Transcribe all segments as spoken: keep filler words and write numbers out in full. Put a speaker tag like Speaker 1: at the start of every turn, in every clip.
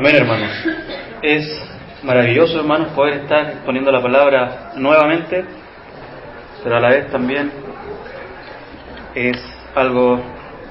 Speaker 1: Amén, hermanos. Es maravilloso, hermanos, poder estar exponiendo la palabra nuevamente, pero a la vez también es algo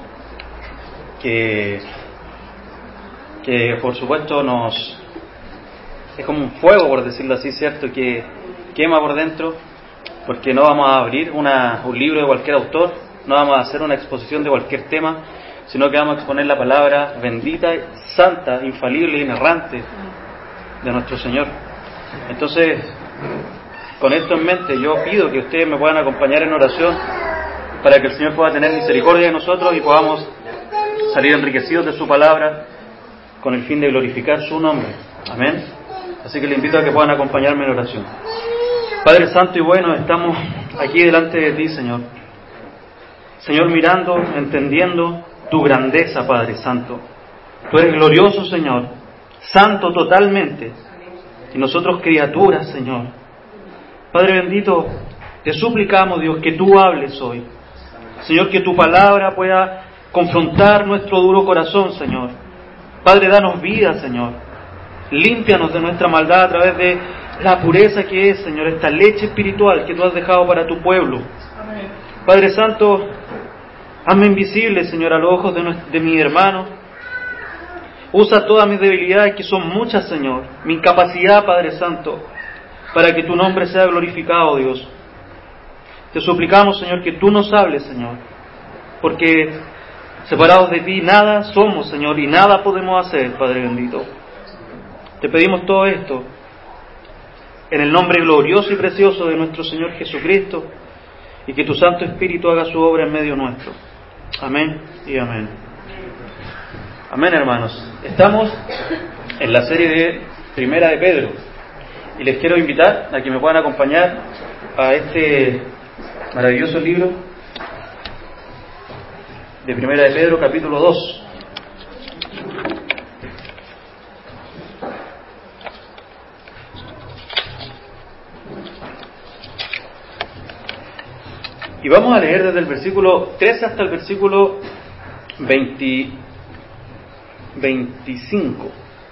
Speaker 1: que, que por supuesto nos es como un fuego, por decirlo así, ¿cierto? Que quema por dentro, porque no vamos a abrir una, un libro de cualquier autor, no vamos a hacer una exposición de cualquier tema, sino que vamos a exponer la palabra bendita, santa, infalible e inerrante de nuestro Señor. Entonces, con esto en mente, yo pido que ustedes me puedan acompañar en oración para que el Señor pueda tener misericordia de nosotros y podamos salir enriquecidos de su palabra con el fin de glorificar su nombre. Amén. Así que les invito a que puedan acompañarme en oración. Padre Santo y bueno, estamos aquí delante de ti, Señor. Señor, mirando, entendiendo tu grandeza, Padre Santo. Tú eres glorioso, Señor, santo totalmente, y nosotros criaturas, Señor. Padre bendito, te suplicamos, Dios, que tú hables hoy. Señor, que tu palabra pueda confrontar nuestro duro corazón, Señor. Padre, danos vida, Señor. Límpianos de nuestra maldad a través de la pureza que es, Señor, esta leche espiritual que tú has dejado para tu pueblo. Padre Santo, hazme invisible, Señor, a los ojos de, nuestro, de mi hermano. Usa todas mis debilidades, que son muchas, Señor, mi incapacidad, Padre Santo, para que tu nombre sea glorificado, Dios. Te suplicamos, Señor, que tú nos hables, Señor, porque separados de ti nada somos, Señor, y nada podemos hacer, Padre bendito. Te pedimos todo esto en el nombre glorioso y precioso de nuestro Señor Jesucristo, y que tu Santo Espíritu haga su obra en medio nuestro. Amén y amén. Amén, hermanos. Estamos en la serie de Primera de Pedro, y les quiero invitar a que me puedan acompañar a este maravilloso libro de Primera de Pedro, capítulo dos. Y vamos a leer desde el versículo trece hasta el versículo veinte, veinticinco.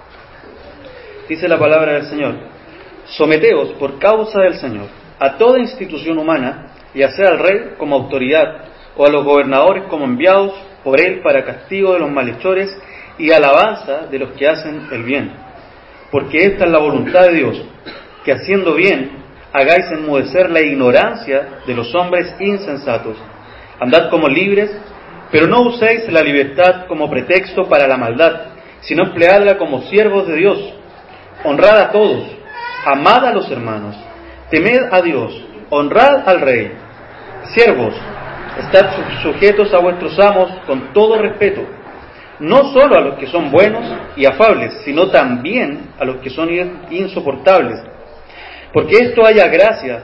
Speaker 1: Dice la palabra del Señor: someteos por causa del Señor a toda institución humana, ya sea al rey como autoridad, o a los gobernadores como enviados por él para castigo de los malhechores y alabanza de los que hacen el bien. Porque esta es la voluntad de Dios, que haciendo bien hagáis enmudecer la ignorancia de los hombres insensatos. Andad como libres, pero no uséis la libertad como pretexto para la maldad, sino empleadla como siervos de Dios. Honrad a todos, amad a los hermanos, temed a Dios, honrad al rey. Siervos, estad sujetos a vuestros amos con todo respeto, no solo a los que son buenos y afables, sino también a los que son insoportables. Porque esto haya gracia,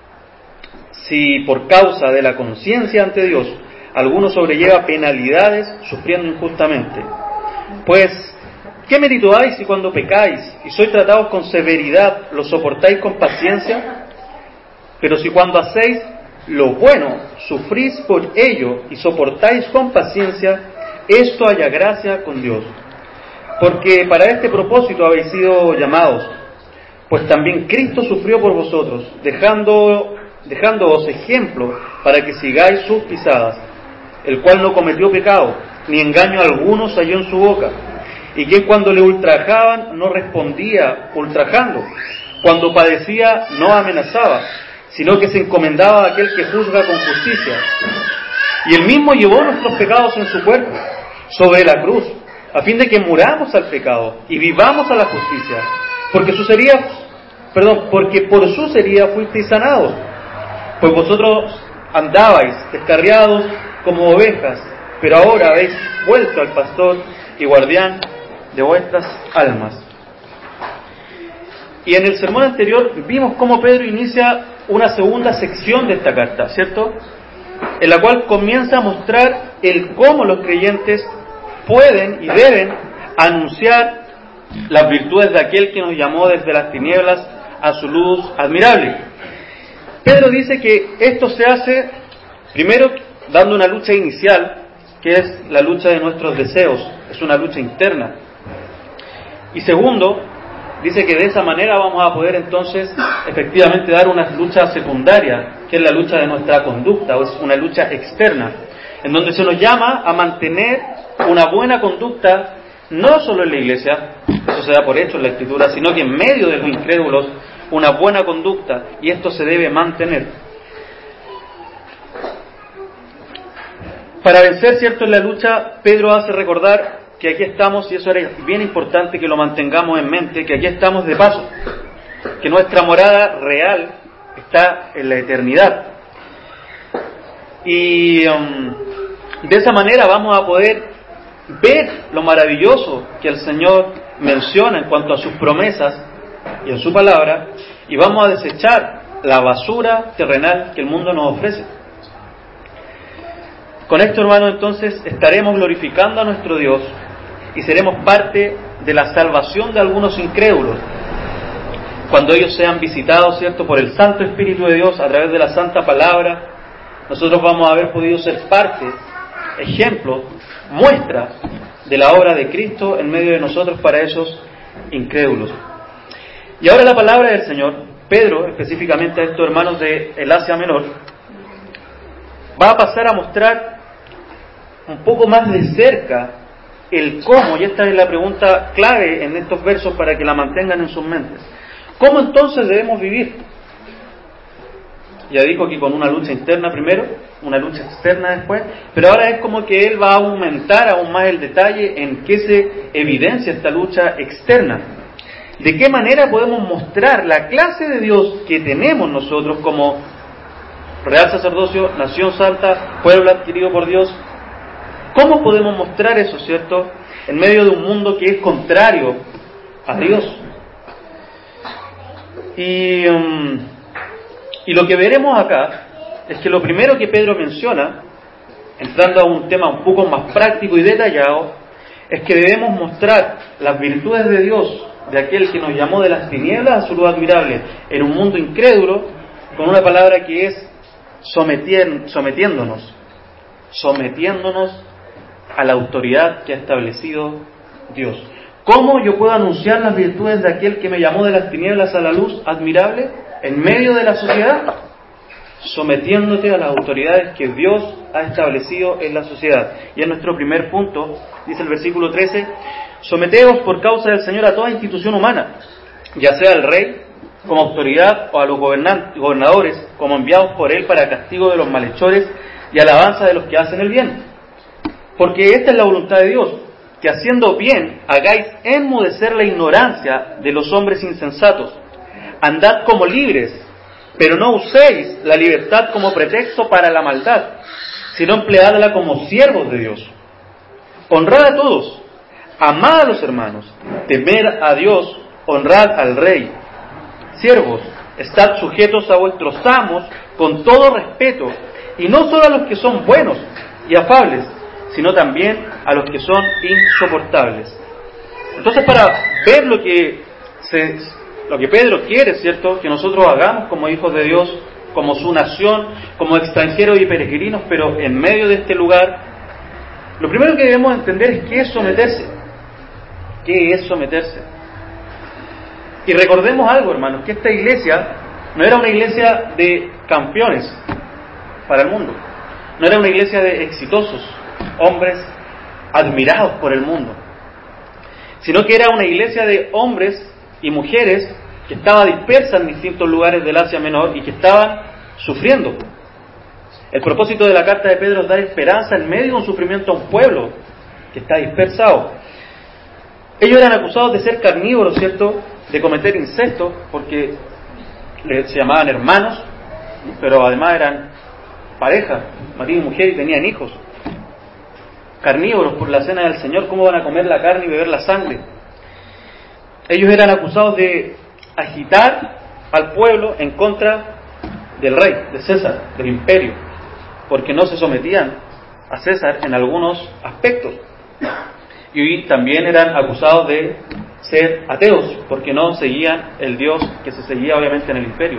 Speaker 1: si por causa de la conciencia ante Dios alguno sobrelleva penalidades sufriendo injustamente. Pues, ¿qué mérito hay si cuando pecáis y sois tratados con severidad lo soportáis con paciencia? Pero si cuando hacéis lo bueno sufrís por ello y soportáis con paciencia, esto haya gracia con Dios. Porque para este propósito habéis sido llamados. Pues también Cristo sufrió por vosotros, dejando, dejándoos ejemplo para que sigáis sus pisadas, el cual no cometió pecado, ni engaño alguno se halló en su boca, y que cuando le ultrajaban no respondía ultrajando, cuando padecía no amenazaba, sino que se encomendaba a aquel que juzga con justicia. Y él mismo llevó nuestros pecados en su cuerpo, sobre la cruz, a fin de que muramos al pecado y vivamos a la justicia. Porque su sería, perdón, porque por su sería fuisteis sanados, pues vosotros andabais descarriados como ovejas, pero ahora habéis vuelto al pastor y guardián de vuestras almas. Y en el sermón anterior vimos cómo Pedro inicia una segunda sección de esta carta, ¿cierto? En la cual comienza a mostrar el cómo los creyentes pueden y deben anunciar las virtudes de aquel que nos llamó desde las tinieblas a su luz admirable. Pedro dice que esto se hace primero dando una lucha inicial, que es la lucha de nuestros deseos, es una lucha interna. Y segundo, dice que de esa manera vamos a poder entonces efectivamente dar una lucha secundaria, que es la lucha de nuestra conducta, o es una lucha externa, en donde se nos llama a mantener una buena conducta, no solo en la iglesia, eso se da por hecho en la Escritura, sino que en medio de los incrédulos, una buena conducta, y esto se debe mantener. Para vencer, cierto, en la lucha, Pedro hace recordar que aquí estamos, y eso es bien importante que lo mantengamos en mente, que aquí estamos de paso, que nuestra morada real está en la eternidad. Y um, de esa manera vamos a poder ver lo maravilloso que el Señor menciona en cuanto a sus promesas y en su palabra, y vamos a desechar la basura terrenal que el mundo nos ofrece. Con esto, hermanos, entonces estaremos glorificando a nuestro Dios y seremos parte de la salvación de algunos incrédulos. Cuando ellos sean visitados, ¿cierto?, por el Santo Espíritu de Dios a través de la Santa Palabra, nosotros vamos a haber podido ser parte, ejemplo, muestra de la obra de Cristo en medio de nosotros para esos incrédulos. Y ahora la palabra del Señor, Pedro, específicamente a estos hermanos de el Asia Menor, va a pasar a mostrar un poco más de cerca el cómo, y esta es la pregunta clave en estos versos para que la mantengan en sus mentes. ¿Cómo entonces debemos vivir? Ya dijo que con una lucha interna primero, una lucha externa después, pero ahora es como que él va a aumentar aún más el detalle en qué se evidencia esta lucha externa. ¿De qué manera podemos mostrar la clase de Dios que tenemos nosotros como real sacerdocio, nación santa, pueblo adquirido por Dios? ¿Cómo podemos mostrar eso, cierto?, en medio de un mundo que es contrario a Dios. Y, um, y lo que veremos acá es que lo primero que Pedro menciona, entrando a un tema un poco más práctico y detallado, es que debemos mostrar las virtudes de Dios, de aquel que nos llamó de las tinieblas a su luz admirable, en un mundo incrédulo, con una palabra que es sometier, sometiéndonos, sometiéndonos a la autoridad que ha establecido Dios. ¿Cómo yo puedo anunciar las virtudes de aquel que me llamó de las tinieblas a la luz admirable en medio de la sociedad? Sometiéndote a las autoridades que Dios ha establecido en la sociedad. Y en nuestro primer punto, dice el versículo trece, someteos por causa del Señor a toda institución humana, ya sea al rey como autoridad o a los gobernadores como enviados por él para castigo de los malhechores y alabanza de los que hacen el bien. Porque esta es la voluntad de Dios, que haciendo bien hagáis enmudecer la ignorancia de los hombres insensatos. Andad como libres, pero no uséis la libertad como pretexto para la maldad, sino empleadla como siervos de Dios. Honrad a todos, amad a los hermanos, temed a Dios, honrad al rey. Siervos, estad sujetos a vuestros amos con todo respeto, y no solo a los que son buenos y afables, sino también a los que son insoportables. Entonces, para ver lo que se, lo que Pedro quiere, ¿cierto?, que nosotros hagamos como hijos de Dios, como su nación, como extranjeros y peregrinos, pero en medio de este lugar, lo primero que debemos entender es qué es someterse. ¿Qué es someterse? Y recordemos algo, hermanos, que esta iglesia no era una iglesia de campeones para el mundo, no era una iglesia de exitosos, hombres admirados por el mundo, sino que era una iglesia de hombres y mujeres que estaba dispersa en distintos lugares del Asia Menor y que estaban sufriendo. El propósito de la carta de Pedro es dar esperanza en medio de un sufrimiento a un pueblo que está dispersado. Ellos eran acusados de ser carnívoros, ¿cierto?, de cometer incesto, porque se llamaban hermanos, pero además eran pareja, marido y mujer, y tenían hijos. Carnívoros por la cena del Señor, ¿cómo van a comer la carne y beber la sangre? Ellos eran acusados de agitar al pueblo en contra del rey, de César, del imperio, porque no se sometían a César en algunos aspectos. Y también eran acusados de ser ateos, porque no seguían el Dios que se seguía obviamente en el imperio.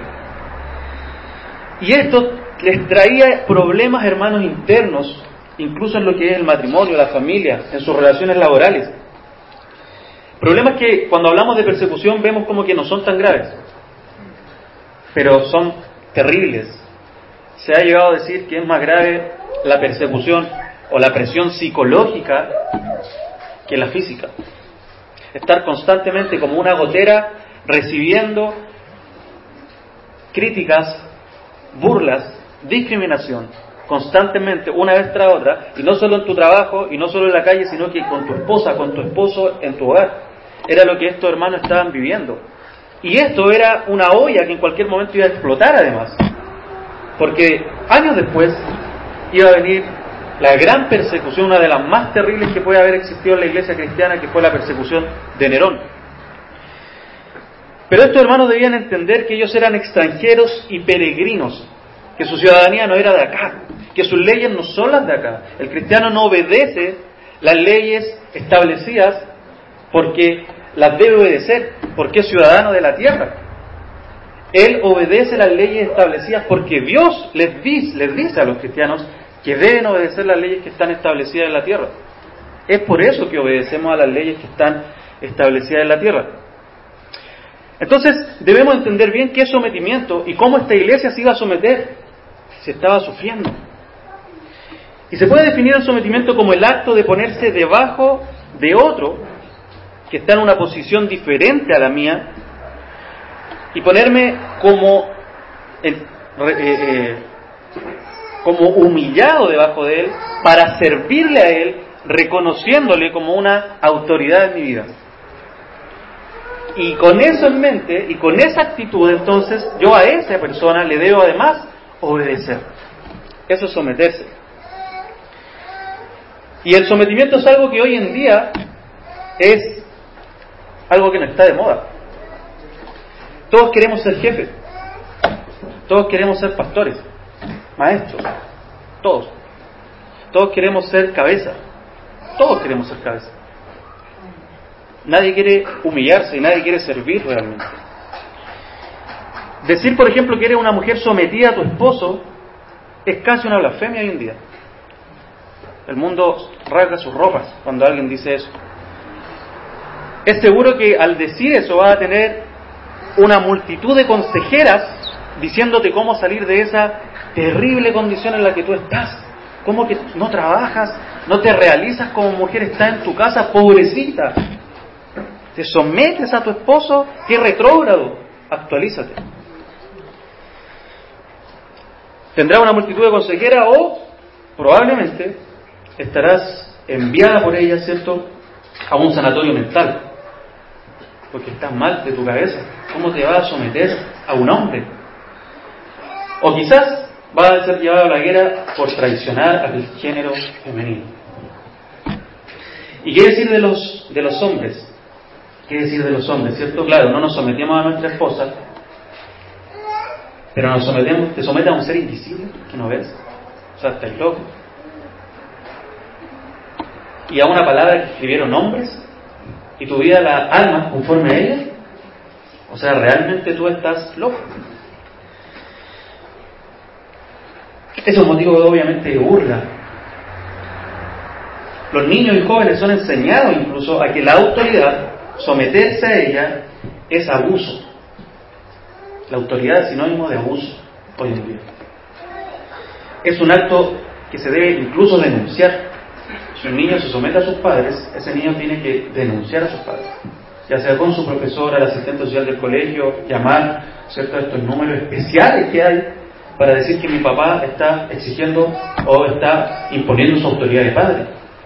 Speaker 1: Y esto les traía problemas, hermanos, internos, incluso en lo que es el matrimonio, la familia, en sus relaciones laborales. El problema es que cuando hablamos de persecución vemos como que no son tan graves, pero son terribles. Se ha llegado a decir que es más grave la persecución o la presión psicológica que la física. Estar constantemente como una gotera recibiendo críticas, burlas, discriminación, constantemente, una vez tras otra, y no solo en tu trabajo, y no solo en la calle, sino que con tu esposa, con tu esposo, en tu hogar. Era lo que estos hermanos estaban viviendo. Y esto era una olla que en cualquier momento iba a explotar además. Porque años después iba a venir la gran persecución, una de las más terribles que puede haber existido en la iglesia cristiana, que fue la persecución de Nerón. Pero estos hermanos debían entender que ellos eran extranjeros y peregrinos, que su ciudadanía no era de acá, que sus leyes no son las de acá. El cristiano no obedece las leyes establecidas porque las debe obedecer, porque es ciudadano de la tierra. Él obedece las leyes establecidas porque Dios les dice, les dice a los cristianos que deben obedecer las leyes que están establecidas en la tierra. Es por eso que obedecemos a las leyes que están establecidas en la tierra. Entonces debemos entender bien qué es sometimiento y cómo esta iglesia se iba a someter. Se estaba sufriendo. Y se puede definir el sometimiento como el acto de ponerse debajo de otro que está en una posición diferente a la mía y ponerme como eh, eh, como humillado debajo de él para servirle a él, reconociéndole como una autoridad en mi vida. Y con eso en mente y con esa actitud, entonces yo a esa persona le debo además obedecer. Eso es someterse. Y el sometimiento es algo que hoy en día es algo que no está de moda. Todos queremos ser jefes, todos queremos ser pastores, maestros, todos. Todos queremos ser cabeza, todos queremos ser cabeza. Nadie quiere humillarse y nadie quiere servir realmente. Decir, por ejemplo, que eres una mujer sometida a tu esposo es casi una blasfemia hoy en día. El mundo rasga sus ropas cuando alguien dice eso. Es seguro que al decir eso vas a tener una multitud de consejeras diciéndote cómo salir de esa terrible condición en la que tú estás. Cómo que no trabajas, no te realizas como mujer, estás en tu casa, pobrecita. Te sometes a tu esposo, qué retrógrado. Actualízate. Tendrás una multitud de consejeras o probablemente estarás enviada por ella, ¿cierto?, a un sanatorio mental, porque estás mal de tu cabeza. ¿Cómo te vas a someter a un hombre? O quizás vas a ser llevado a la guerra por traicionar al género femenino. ¿Y qué decir de los de los hombres? ¿Qué decir de los hombres, cierto? Claro, no nos sometemos a nuestra esposa, pero nos sometemos, te sometes a un ser invisible que no ves. O sea, estás loco. Y a una palabra que escribieron hombres, y tu vida la alma conforme a ella. O sea, realmente tú estás loco. Es un motivo obviamente de burla. Los niños y jóvenes son enseñados incluso a que la autoridad, someterse a ella, es abuso. La autoridad es sinónimo de abuso hoy en día. Es un acto que se debe incluso denunciar. Si un niño se somete a sus padres, ese niño tiene que denunciar a sus padres, ya sea con su profesor, al asistente social del colegio, llamar, ¿cierto?, estos números especiales que hay para decir que mi papá está exigiendo o está imponiendo su autoridad de padre.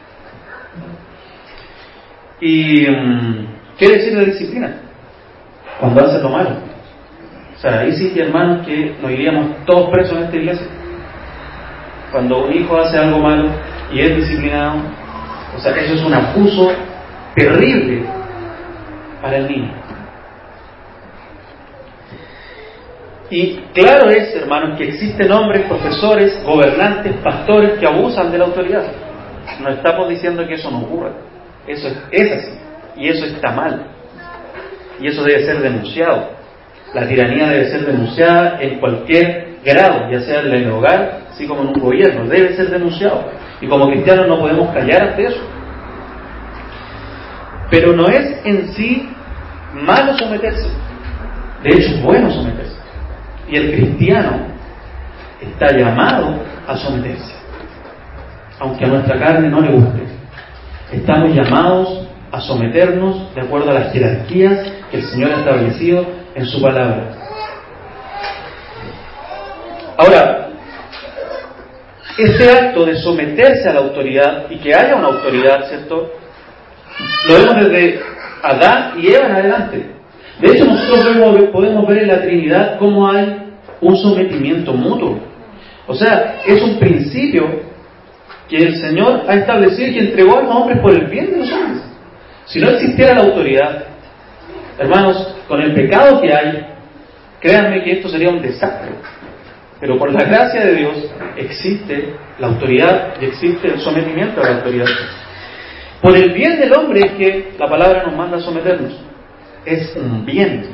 Speaker 1: Y ¿qué decir de disciplina? Cuando hace lo malo. O sea, ahí sí que, hermanos, que nos iríamos todos presos en esta iglesia. Cuando un hijo hace algo malo y es disciplinado, o sea, eso es un abuso terrible para el niño. Y claro es, hermanos, que existen hombres, profesores, gobernantes, pastores que abusan de la autoridad. No estamos diciendo que eso no ocurra. Eso es, es así. Y eso está mal. Y eso debe ser denunciado. La tiranía debe ser denunciada en cualquier grado, ya sea en el hogar, así como en un gobierno. Debe ser denunciado. Y como cristianos no podemos callar ante eso. Pero no es en sí malo someterse. De hecho, es bueno someterse. Y el cristiano está llamado a someterse, aunque a nuestra carne no le guste. Estamos llamados a someternos de acuerdo a las jerarquías que el Señor ha establecido en su palabra. Ahora, este acto de someterse a la autoridad y que haya una autoridad, ¿cierto?, lo vemos desde Adán y Eva en adelante. De hecho, nosotros podemos ver, podemos ver en la Trinidad cómo hay un sometimiento mutuo. O sea, es un principio que el Señor ha establecido y que entregó a los hombres por el bien de los hombres. Si no existiera la autoridad, hermanos, con el pecado que hay, créanme que esto sería un desastre. Pero por la gracia de Dios existe la autoridad y existe el sometimiento a la autoridad. Por el bien del hombre es que la palabra nos manda a someternos. Es un bien.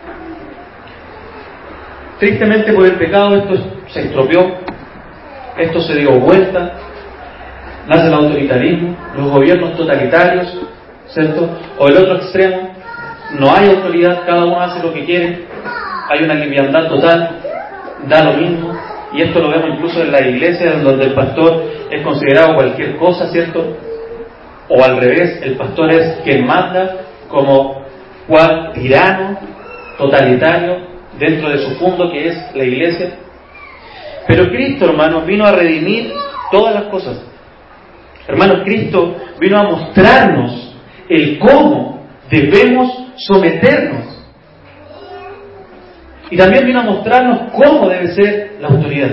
Speaker 1: Tristemente por el pecado esto se estropeó, esto se dio vuelta, nace el autoritarismo, los gobiernos totalitarios, ¿cierto? O el otro extremo, no hay autoridad, cada uno hace lo que quiere, hay una liviandad total, da lo mismo, y esto lo vemos incluso en la iglesia, donde el pastor es considerado cualquier cosa, ¿cierto? O al revés, el pastor es quien manda como cual tirano, totalitario, dentro de su fondo que es la iglesia. Pero Cristo, hermanos, vino a redimir todas las cosas. Hermanos, Cristo vino a mostrarnos el cómo debemos someternos. Y también vino a mostrarnos cómo debe ser la autoridad.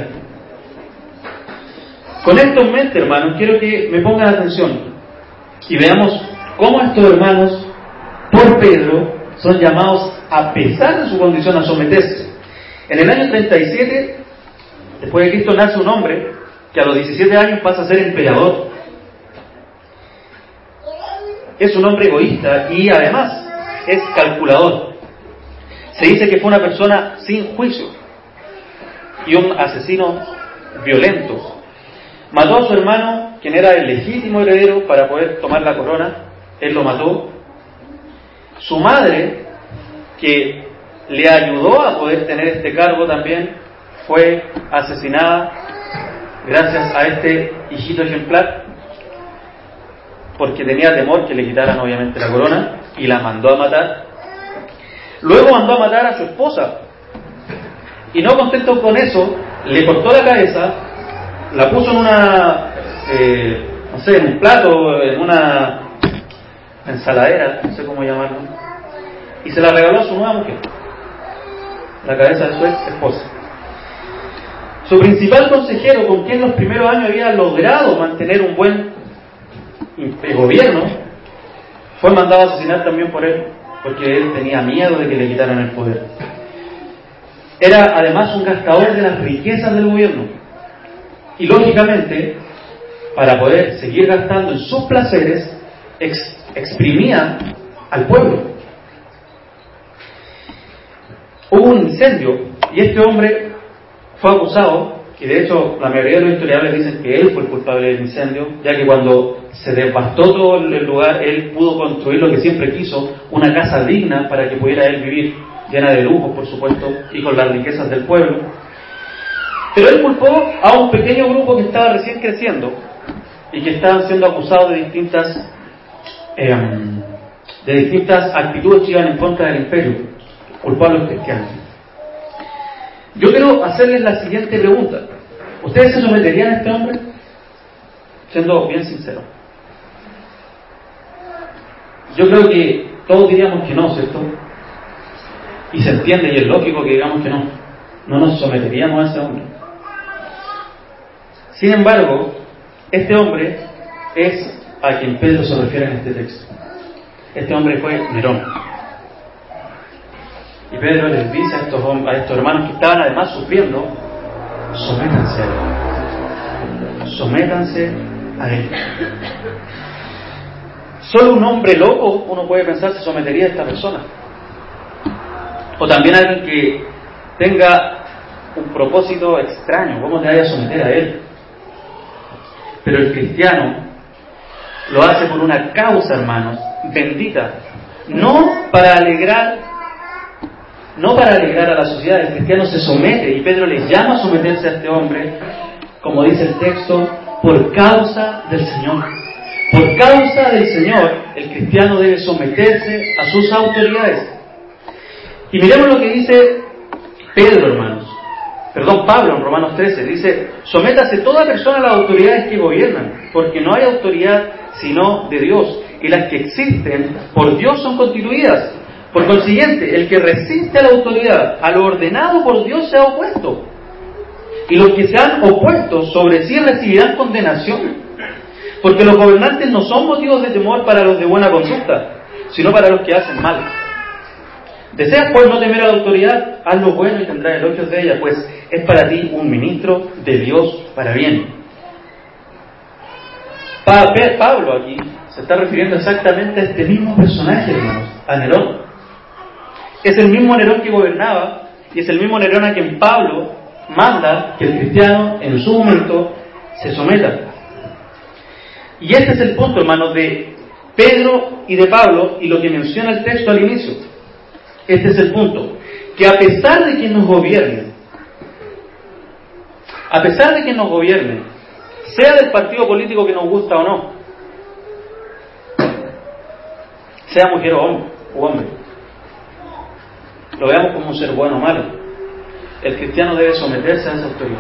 Speaker 1: Con esto en mente, hermanos, quiero que me pongan atención y veamos cómo estos hermanos, por Pedro, son llamados, a pesar de su condición, a someterse. En el año treinta y siete, después de Cristo, nace un hombre que a los diecisiete años pasa a ser emperador. Es un hombre egoísta y además es calculador. Se dice que fue una persona sin juicio y un asesino violento. Mató a su hermano, quien era el legítimo heredero para poder tomar la corona. Él lo mató. Su madre, que le ayudó a poder tener este cargo también, fue asesinada gracias a este hijito ejemplar, porque tenía temor que le quitaran obviamente la corona, y la mandó a matar. Luego mandó a matar a su esposa, y no contento con eso, le cortó la cabeza, la puso en una, eh, no sé, en un plato, en una ensaladera, no sé cómo llamarlo, y se la regaló a su nueva mujer, la cabeza de su ex esposa. Su principal consejero, con quien en los primeros años había logrado mantener un buen gobierno, fue mandado a asesinar también por él, porque él tenía miedo de que le quitaran el poder. Era además un gastador de las riquezas del gobierno, y lógicamente, para poder seguir gastando en sus placeres, ex- exprimía al pueblo. Hubo un incendio y este hombre fue acusado, y de hecho la mayoría de los historiadores dicen que él fue el culpable del incendio, ya que cuando se devastó todo el lugar, él pudo construir lo que siempre quiso, una casa digna para que pudiera él vivir, llena de lujos por supuesto, y con las riquezas del pueblo. Pero él culpó a un pequeño grupo que estaba recién creciendo y que estaban siendo acusados de distintas eh, de distintas actitudes que iban en contra del imperio. Culpó a los cristianos. Yo quiero hacerles la siguiente pregunta: ¿ustedes se someterían a este hombre? Siendo bien sincero, yo creo que todos diríamos que no, ¿cierto? Y se entiende y es lógico que digamos que no. No nos someteríamos a ese hombre. Sin embargo, este hombre es a quien Pedro se refiere en este texto. Este hombre fue Nerón. Y Pedro les dice a estos, a estos hermanos que estaban además sufriendo: sométanse a él. Sométanse a él. Solo un hombre loco, uno puede pensar, se sometería a esta persona. O también alguien que tenga un propósito extraño, ¿cómo te vaya a someter a él? Pero el cristiano lo hace por una causa, hermanos, bendita, no para alegrar, no para alegrar a la sociedad. El cristiano se somete, y Pedro les llama a someterse a este hombre, como dice el texto, por causa del Señor. Por causa del Señor, el cristiano debe someterse a sus autoridades. Y miremos lo que dice Pedro, hermanos. Perdón, Pablo en Romanos trece. Dice, sométase toda persona a las autoridades que gobiernan, porque no hay autoridad sino de Dios, y las que existen por Dios son constituidas. Por consiguiente, el que resiste a la autoridad, a lo ordenado por Dios, se ha opuesto. Y los que se han opuesto sobre sí recibirán condenación. Porque los gobernantes no son motivos de temor para los de buena conducta, sino para los que hacen mal. ¿Deseas pues no temer a la autoridad? Haz lo bueno y tendrás elogios de ella, pues es para ti un ministro de Dios para bien. Pablo aquí se está refiriendo exactamente a este mismo personaje, hermanos, a Nerón. Es el mismo Nerón que gobernaba, y es el mismo Nerón a quien Pablo manda que el cristiano en su momento se someta. Y este es el punto, hermanos, de Pedro y de Pablo, y lo que menciona el texto al inicio. Este es el punto, que a pesar de quien nos gobierne, a pesar de quien nos gobierne, sea del partido político que nos gusta o no, sea mujer o hombre, o hombre, lo veamos como un ser bueno o malo, el cristiano debe someterse a esa autoridad.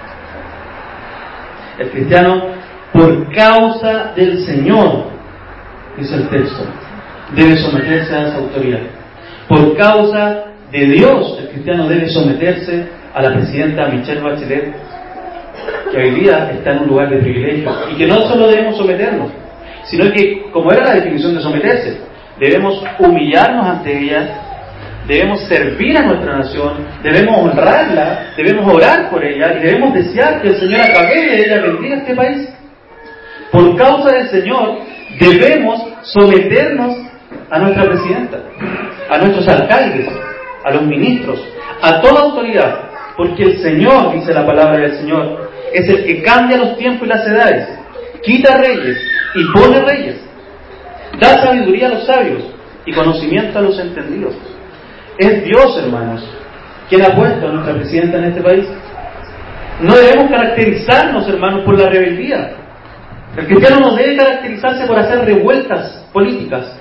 Speaker 1: El cristiano, por causa del Señor, dice el texto, debe someterse a esa autoridad. Por causa de Dios, el cristiano debe someterse a la presidenta Michelle Bachelet, que hoy día está en un lugar de privilegio, y que no solo debemos someternos, sino que, como era la definición de someterse, debemos humillarnos ante ella, debemos servir a nuestra nación, debemos honrarla, debemos orar por ella, y debemos desear que el Señor a través de ella bendiga este país. Por causa del Señor debemos someternos a nuestra presidenta, a nuestros alcaldes, a los ministros, a toda autoridad, porque el Señor, dice la palabra del Señor, es el que cambia los tiempos y las edades, quita reyes y pone reyes, da sabiduría a los sabios y conocimiento a los entendidos. Es Dios, hermanos, quien ha puesto a nuestra presidenta en este país. No debemos caracterizarnos, hermanos, por la rebeldía. El cristiano no debe caracterizarse por hacer revueltas políticas,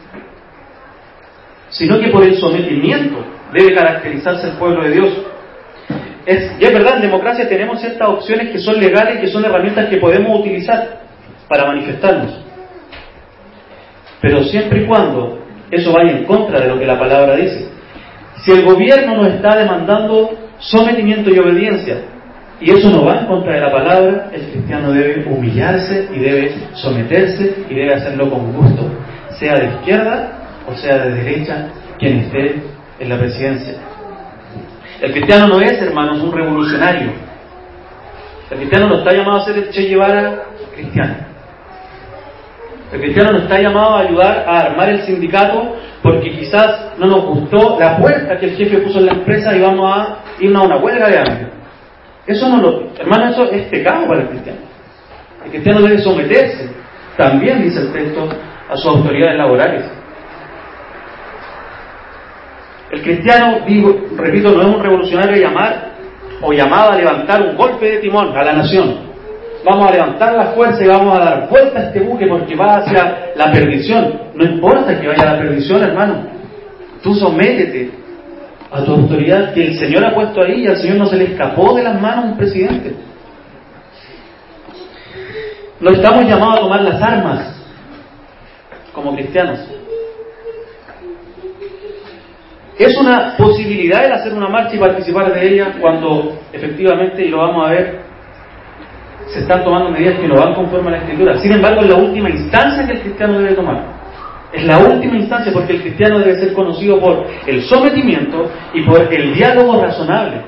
Speaker 1: sino que por el sometimiento debe caracterizarse el pueblo de Dios. Es, y es verdad, en democracia tenemos ciertas opciones que son legales y que son herramientas que podemos utilizar para manifestarnos. Pero siempre y cuando eso vaya en contra de lo que la palabra dice. Si el gobierno nos está demandando sometimiento y obediencia, y eso no va en contra de la palabra, el cristiano debe humillarse y debe someterse y debe hacerlo con gusto, sea de izquierda o sea de derecha quien esté en la presidencia. El cristiano no es, hermanos, un revolucionario. El cristiano no está llamado a ser el Che Guevara cristiano. El cristiano no está llamado a ayudar a armar el sindicato porque quizás no nos gustó la puerta que el jefe puso en la empresa y vamos a irnos a una huelga de hambre. Eso no lo, hermano, eso es pecado para el cristiano. El cristiano debe someterse, también dice el texto, a sus autoridades laborales. El cristiano, digo, repito, no es un revolucionario a llamar o llamado a levantar un golpe de timón a la nación. Vamos a levantar la fuerza y vamos a dar vuelta a este buque porque va hacia la perdición. No importa que vaya a la perdición, hermano. Tú sométete a tu autoridad que el Señor ha puesto ahí, y al Señor no se le escapó de las manos un presidente. No estamos llamados a tomar las armas como cristianos. Es una posibilidad el hacer una marcha y participar de ella cuando efectivamente, y lo vamos a ver, se están tomando medidas que no van conforme a la Escritura. Sin embargo, es la última instancia que el cristiano debe tomar. Es la última instancia porque el cristiano debe ser conocido por el sometimiento y por el diálogo razonable.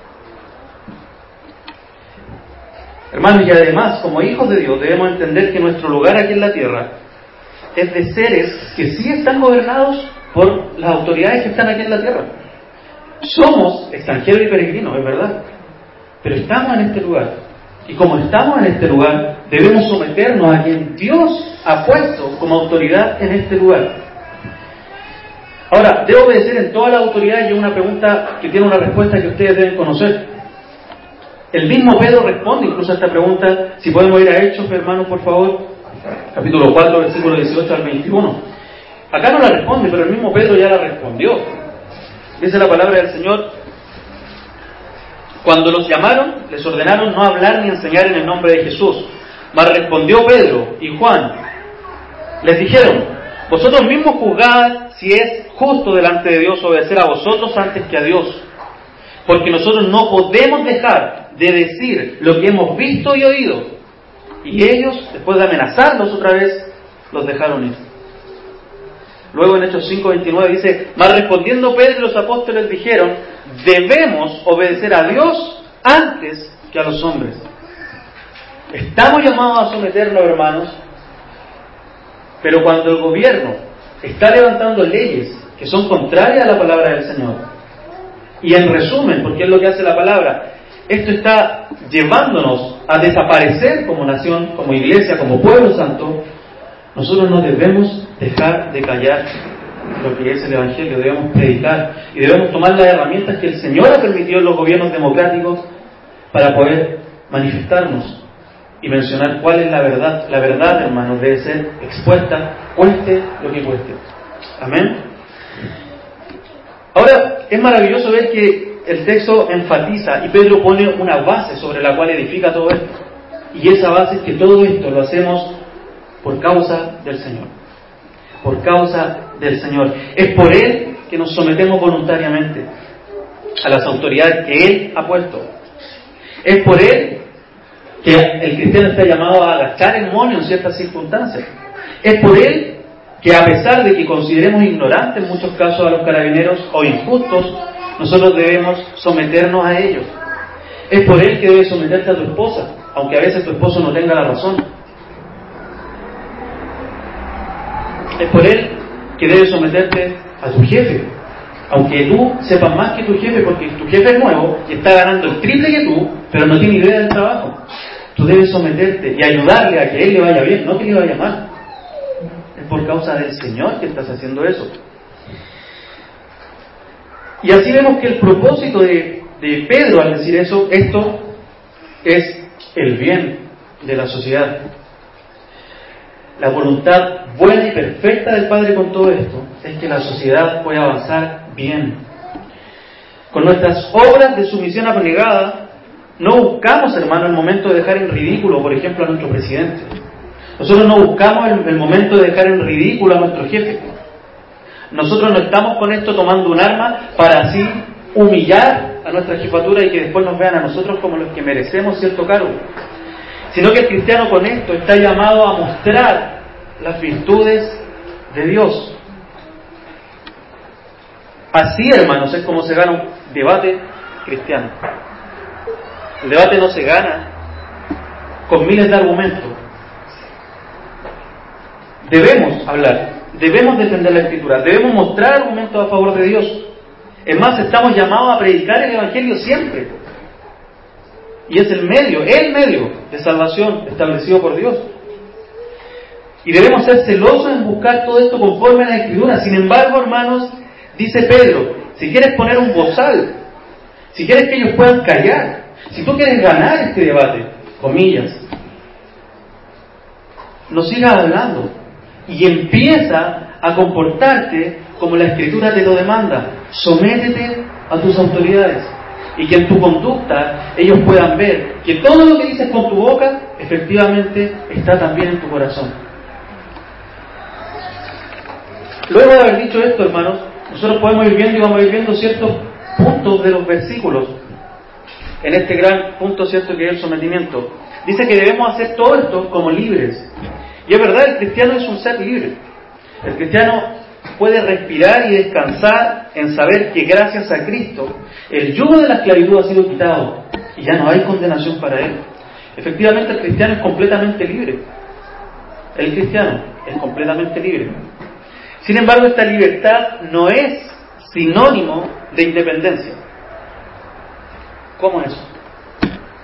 Speaker 1: Hermanos, y además, como hijos de Dios, debemos entender que nuestro lugar aquí en la tierra es de seres que sí están gobernados por las autoridades que están aquí en la tierra. Somos extranjeros y peregrinos, es verdad, pero estamos en este lugar. Y como estamos en este lugar, debemos someternos a quien Dios ha puesto como autoridad en este lugar. Ahora, ¿debo obedecer en toda la autoridad? Y es una pregunta que tiene una respuesta que ustedes deben conocer. El mismo Pedro responde incluso a esta pregunta. Si podemos ir a Hechos, hermanos, por favor. Capítulo cuatro, versículo dieciocho al veintiuno. Acá no la responde, pero el mismo Pedro ya la respondió. Dice la palabra del Señor: cuando los llamaron, les ordenaron no hablar ni enseñar en el nombre de Jesús. Mas respondió Pedro y Juan, les dijeron: vosotros mismos juzgad si es justo delante de Dios obedecer a vosotros antes que a Dios. Porque nosotros no podemos dejar de decir lo que hemos visto y oído. Y ellos, después de amenazarlos otra vez, los dejaron ir. Luego en Hechos cinco veintinueve dice: mas respondiendo Pedro y los apóstoles dijeron: debemos obedecer a Dios antes que a los hombres. Estamos llamados a someternos, hermanos, pero cuando el gobierno está levantando leyes que son contrarias a la palabra del Señor, y en resumen, porque es lo que hace la palabra, esto está llevándonos a desaparecer como nación, como iglesia, como pueblo santo, nosotros no debemos dejar de callar lo que es el Evangelio, debemos predicar y debemos tomar las herramientas que el Señor ha permitido en los gobiernos democráticos para poder manifestarnos y mencionar cuál es la verdad. La verdad, hermanos, debe ser expuesta, cueste lo que cueste. Amén. Ahora, es maravilloso ver que el texto enfatiza y Pedro pone una base sobre la cual edifica todo esto. Y esa base es que todo esto lo hacemos por causa del Señor. Por causa del Señor. Es por Él que nos sometemos voluntariamente a las autoridades que Él ha puesto. Es por Él que el cristiano está llamado a agachar el moño en ciertas circunstancias. Es por Él que, a pesar de que consideremos ignorantes en muchos casos a los carabineros o injustos, nosotros debemos someternos a ellos. Es por Él que debes someterte a tu esposa, aunque a veces tu esposo no tenga la razón. Es por Él que debes someterte a tu jefe, aunque tú sepas más que tu jefe, porque tu jefe es nuevo y está ganando el triple que tú, pero no tiene idea del trabajo. Tú debes someterte y ayudarle a que él le vaya bien, no que le vaya mal. Es por causa del Señor que estás haciendo eso. Y así vemos que el propósito de, de Pedro al decir eso, esto es el bien de la sociedad. La voluntad buena y perfecta del Padre con todo esto es que la sociedad pueda avanzar bien. Con nuestras obras de sumisión abnegada, no buscamos, hermano, el momento de dejar en ridículo, por ejemplo, a nuestro presidente. Nosotros no buscamos el, el momento de dejar en ridículo a nuestro jefe. Nosotros no estamos con esto tomando un arma para así humillar a nuestra jefatura y que después nos vean a nosotros como los que merecemos cierto cargo. Sino que el cristiano con esto está llamado a mostrar las virtudes de Dios. Así, hermanos, es como se gana un debate cristiano. El debate no se gana con miles de argumentos. Debemos hablar, debemos defender la Escritura, debemos mostrar argumentos a favor de Dios. Es más, estamos llamados a predicar el Evangelio siempre. Y es el medio, el medio de salvación establecido por Dios. Y debemos ser celosos en buscar todo esto conforme a la Escritura. Sin embargo, hermanos, dice Pedro, si quieres poner un bozal, si quieres que ellos puedan callar, si tú quieres ganar este debate, comillas, no sigas hablando y empieza a comportarte como la Escritura te lo demanda. Sométete a tus autoridades y que en tu conducta ellos puedan ver que todo lo que dices con tu boca efectivamente está también en tu corazón. Luego de haber dicho esto, hermanos, nosotros podemos ir viendo y vamos a ir viendo ciertos puntos de los versículos en este gran punto, cierto, que es el sometimiento. Dice que debemos hacer todo esto como libres. Y es verdad, el cristiano es un ser libre. El cristiano puede respirar y descansar en saber que gracias a Cristo el yugo de la esclavitud ha sido quitado y ya no hay condenación para él. Efectivamente, el cristiano es completamente libre. El cristiano es completamente libre. Sin embargo, esta libertad no es sinónimo de independencia. ¿Cómo es eso?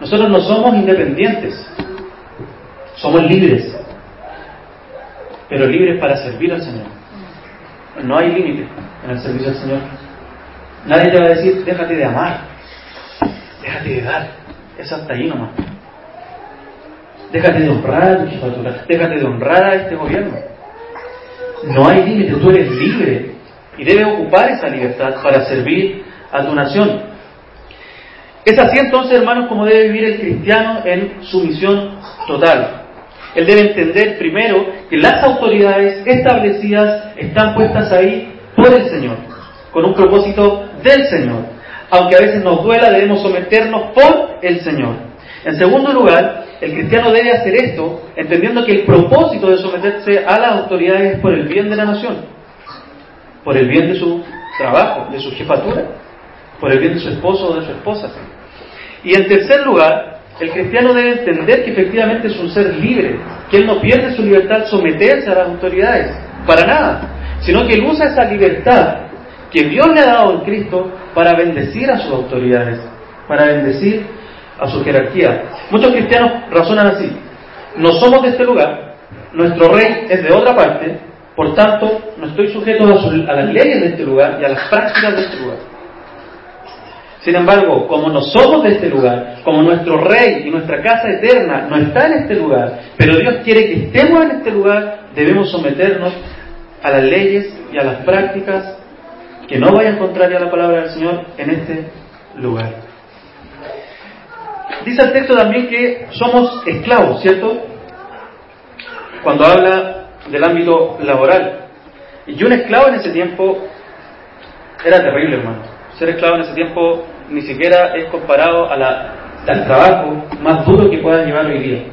Speaker 1: Nosotros no somos independientes, somos libres, pero libres para servir al Señor. No hay límite en el servicio al Señor. Nadie te va a decir, déjate de amar, déjate de dar, es hasta ahí nomás. Déjate de honrar a tu jefatura, déjate de honrar a este gobierno. No hay límite, tú eres libre y debes ocupar esa libertad para servir a tu nación. Es así entonces, hermanos, como debe vivir el cristiano en su misión total. Él debe entender primero que las autoridades establecidas están puestas ahí por el Señor, con un propósito del Señor. Aunque a veces nos duela, debemos someternos por el Señor. En segundo lugar, el cristiano debe hacer esto entendiendo que el propósito de someterse a las autoridades es por el bien de la nación, por el bien de su trabajo, de su jefatura, por el bien de su esposo o de su esposa. Y en tercer lugar, el cristiano debe entender que efectivamente es un ser libre, que él no pierde su libertad al someterse a las autoridades, para nada, sino que él usa esa libertad que Dios le ha dado en Cristo para bendecir a sus autoridades, para bendecir a su jerarquía. Muchos cristianos razonan así: no somos de este lugar, nuestro rey es de otra parte, por tanto no estoy sujeto a, su, a las leyes de este lugar y a las prácticas de este lugar. Sin embargo, como no somos de este lugar, como nuestro rey y nuestra casa eterna no está en este lugar, pero Dios quiere que estemos en este lugar, debemos someternos a las leyes y a las prácticas que no vayan contrarias a la palabra del Señor en este lugar. Dice el texto también que somos esclavos, ¿cierto? Cuando habla del ámbito laboral. Y un esclavo en ese tiempo era terrible, hermano. Ser esclavo en ese tiempo ni siquiera es comparado a la, al trabajo más duro que puedas llevar hoy día.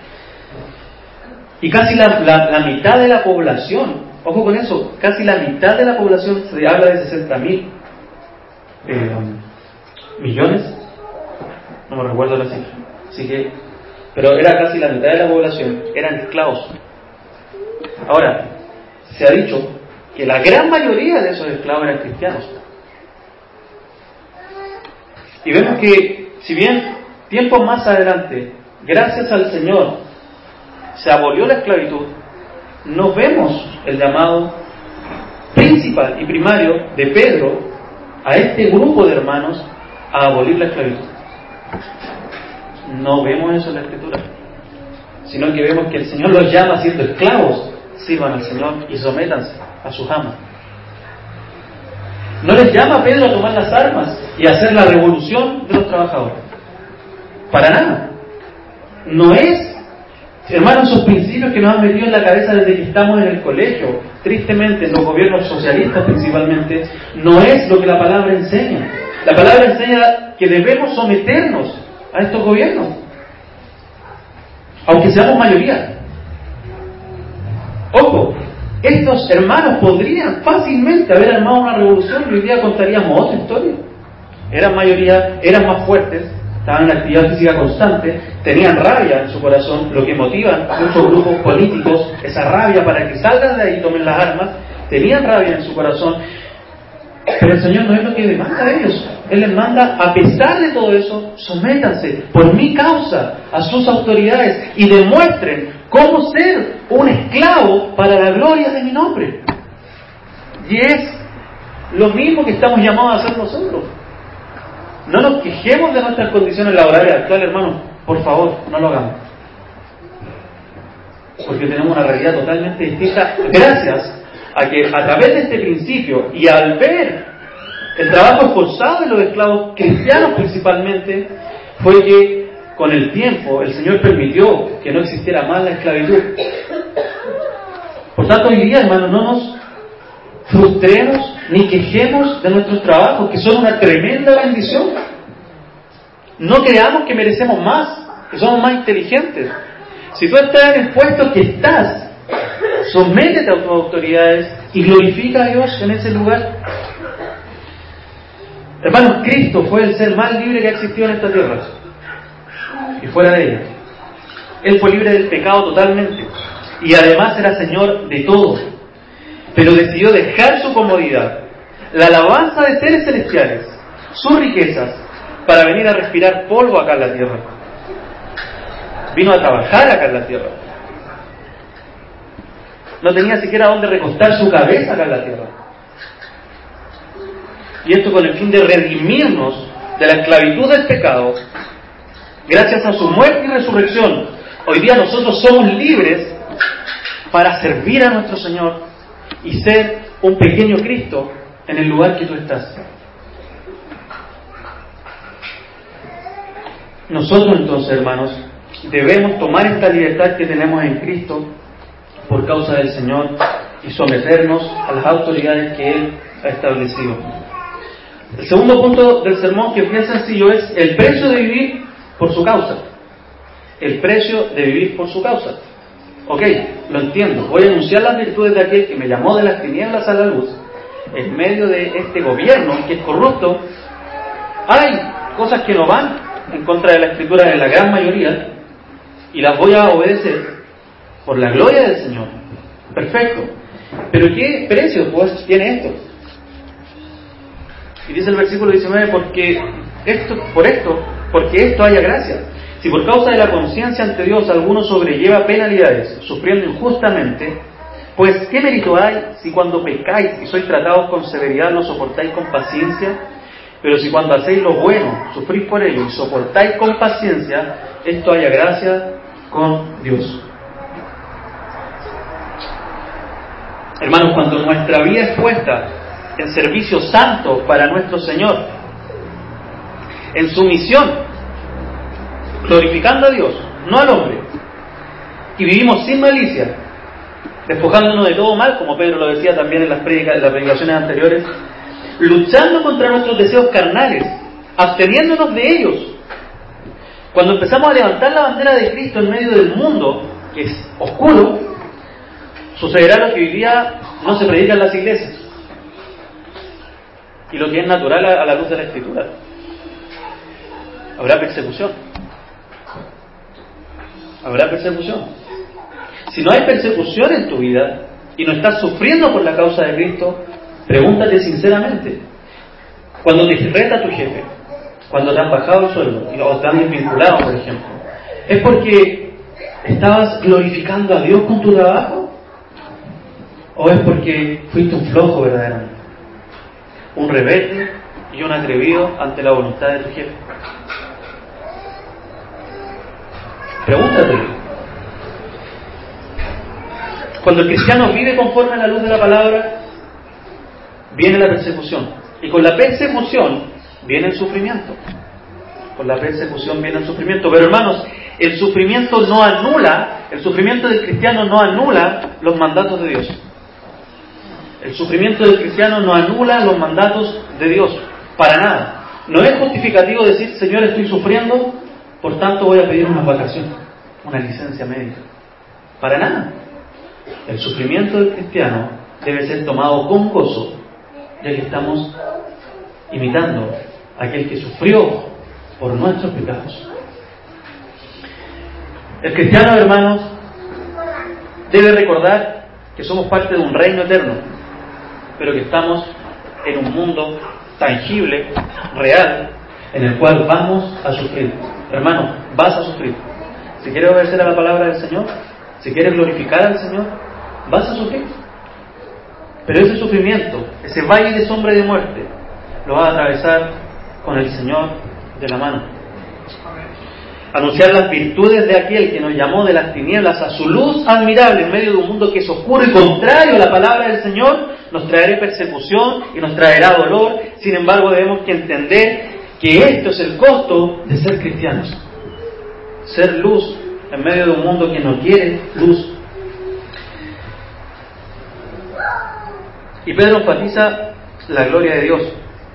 Speaker 1: Y casi la, la, la mitad de la población, ojo con eso, casi la mitad de la población, se habla de sesenta mil eh, millones, no me recuerdo la cifra, así que, pero era casi la mitad de la población, eran esclavos. Ahora, se ha dicho que la gran mayoría de esos esclavos eran cristianos. Y vemos que, si bien tiempos más adelante, gracias al Señor, se abolió la esclavitud, no vemos el llamado principal y primario de Pedro a este grupo de hermanos a abolir la esclavitud. No vemos eso en la Escritura, sino que vemos que el Señor los llama siendo esclavos, sirvan al Señor y sométanse a sus amos. No les llama a Pedro a tomar las armas y a hacer la revolución de los trabajadores. Para nada. No es, hermanos, esos principios que nos han metido en la cabeza desde que estamos en el colegio, tristemente en los gobiernos socialistas principalmente, no es lo que la palabra enseña. La palabra enseña que debemos someternos a estos gobiernos, aunque seamos mayoría. Ojo, estos hermanos podrían fácilmente haber armado una revolución y hoy día contaríamos otra historia. Eran mayoría, eran más fuertes, estaban en actividad física constante, tenían rabia en su corazón, lo que motiva a muchos grupos políticos, esa rabia para que salgan de ahí y tomen las armas, tenían rabia en su corazón, pero el Señor no es lo que demanda de ellos. Él les manda, a pesar de todo eso, sométanse por mi causa a sus autoridades y demuestren cómo ser un esclavo para la gloria de mi nombre. Y es lo mismo que estamos llamados a hacer nosotros. No nos quejemos de nuestras condiciones laborales actuales, hermanos, por favor, no lo hagamos. Porque tenemos una realidad totalmente distinta, gracias a que a través de este principio y al ver el trabajo esforzado de los esclavos cristianos principalmente, fue que con el tiempo el Señor permitió que no existiera más la esclavitud. Por tanto, hoy día, hermanos, no nos frustremos ni quejemos de nuestros trabajos, que son una tremenda bendición. No creamos que merecemos más, que somos más inteligentes. Si tú estás en el puesto que estás, sométete a tus autoridades y glorifica a Dios en ese lugar. Hermanos, Cristo fue el ser más libre que ha existido en esta tierra y fuera de ella. Él fue libre del pecado totalmente y además era Señor de todo, pero decidió dejar su comodidad, la alabanza de seres celestiales, sus riquezas, para venir a respirar polvo acá en la tierra vino a trabajar acá en la tierra. No tenía siquiera dónde recostar su cabeza acá en la tierra. Y esto con el fin de redimirnos de la esclavitud del pecado. Gracias a su muerte y resurrección, hoy día nosotros somos libres para servir a nuestro Señor y ser un pequeño Cristo en el lugar que tú estás. Nosotros entonces, hermanos, debemos tomar esta libertad que tenemos en Cristo por causa del Señor y someternos a las autoridades que Él ha establecido. El segundo punto del sermón, que es bien sencillo, es el precio de vivir por su causa. El precio de vivir por su causa. Ok, lo entiendo. Voy a anunciar las virtudes de aquel que me llamó de las tinieblas a la luz. En medio de este gobierno que es corrupto, hay cosas que no van en contra de la Escritura en la gran mayoría, y las voy a obedecer por la gloria del Señor. Perfecto. Pero ¿qué precio pues tiene esto? Y dice el versículo diecinueve, porque esto, por esto, porque esto haya gracia. Si por causa de la conciencia ante Dios alguno sobrelleva penalidades, sufriendo injustamente, pues ¿qué mérito hay si cuando pecáis y sois tratados con severidad lo soportáis con paciencia? Pero si cuando hacéis lo bueno, sufrís por ello y soportáis con paciencia, esto haya gracia con Dios. Hermanos, cuando nuestra vida es puesta en servicio santo para nuestro Señor, en sumisión, glorificando a Dios, no al hombre, y vivimos sin malicia, despojándonos de todo mal, como Pedro lo decía también en las, predica, en las predicaciones anteriores, luchando contra nuestros deseos carnales, absteniéndonos de ellos. Cuando empezamos a levantar la bandera de Cristo en medio del mundo, que es oscuro, sucederá lo que hoy día no se predica en las iglesias, y lo que es natural a la luz de la Escritura. Habrá persecución. Habrá persecución. Si no hay persecución en tu vida y no estás sufriendo por la causa de Cristo, pregúntate sinceramente, cuando te reta tu jefe, cuando te han bajado el sueldo o te han desvinculado, por ejemplo, ¿es porque estabas glorificando a Dios con tu trabajo? ¿O es porque fuiste un flojo verdaderamente? Un rebelde y un atrevido ante la voluntad de tu jefe. Pregúntate. Cuando el cristiano vive conforme a la luz de la palabra, viene la persecución. Y con la persecución viene el sufrimiento. Con la persecución viene el sufrimiento. Pero hermanos, el sufrimiento no anula, el sufrimiento del cristiano no anula los mandatos de Dios. El sufrimiento del cristiano no anula los mandatos de Dios, para nada. No es justificativo decir, Señor, estoy sufriendo, por tanto voy a pedir una vacación, una licencia médica. Para nada. El sufrimiento del cristiano debe ser tomado con gozo, ya que estamos imitando a aquel que sufrió por nuestros pecados. El cristiano, hermanos, debe recordar que somos parte de un reino eterno, pero que estamos en un mundo tangible, real, en el cual vamos a sufrir. Hermano, vas a sufrir. Si quieres obedecer a la palabra del Señor, si quieres glorificar al Señor, vas a sufrir. Pero ese sufrimiento, ese valle de sombra y de muerte, lo vas a atravesar con el Señor de la mano. Anunciar las virtudes de aquel que nos llamó de las tinieblas a su luz admirable en medio de un mundo que es oscuro y contrario a la palabra del Señor, nos traerá persecución y nos traerá dolor. Sin embargo, debemos que entender que esto es el costo de ser cristianos. Ser luz en medio de un mundo que no quiere luz. Y Pedro enfatiza la gloria de Dios.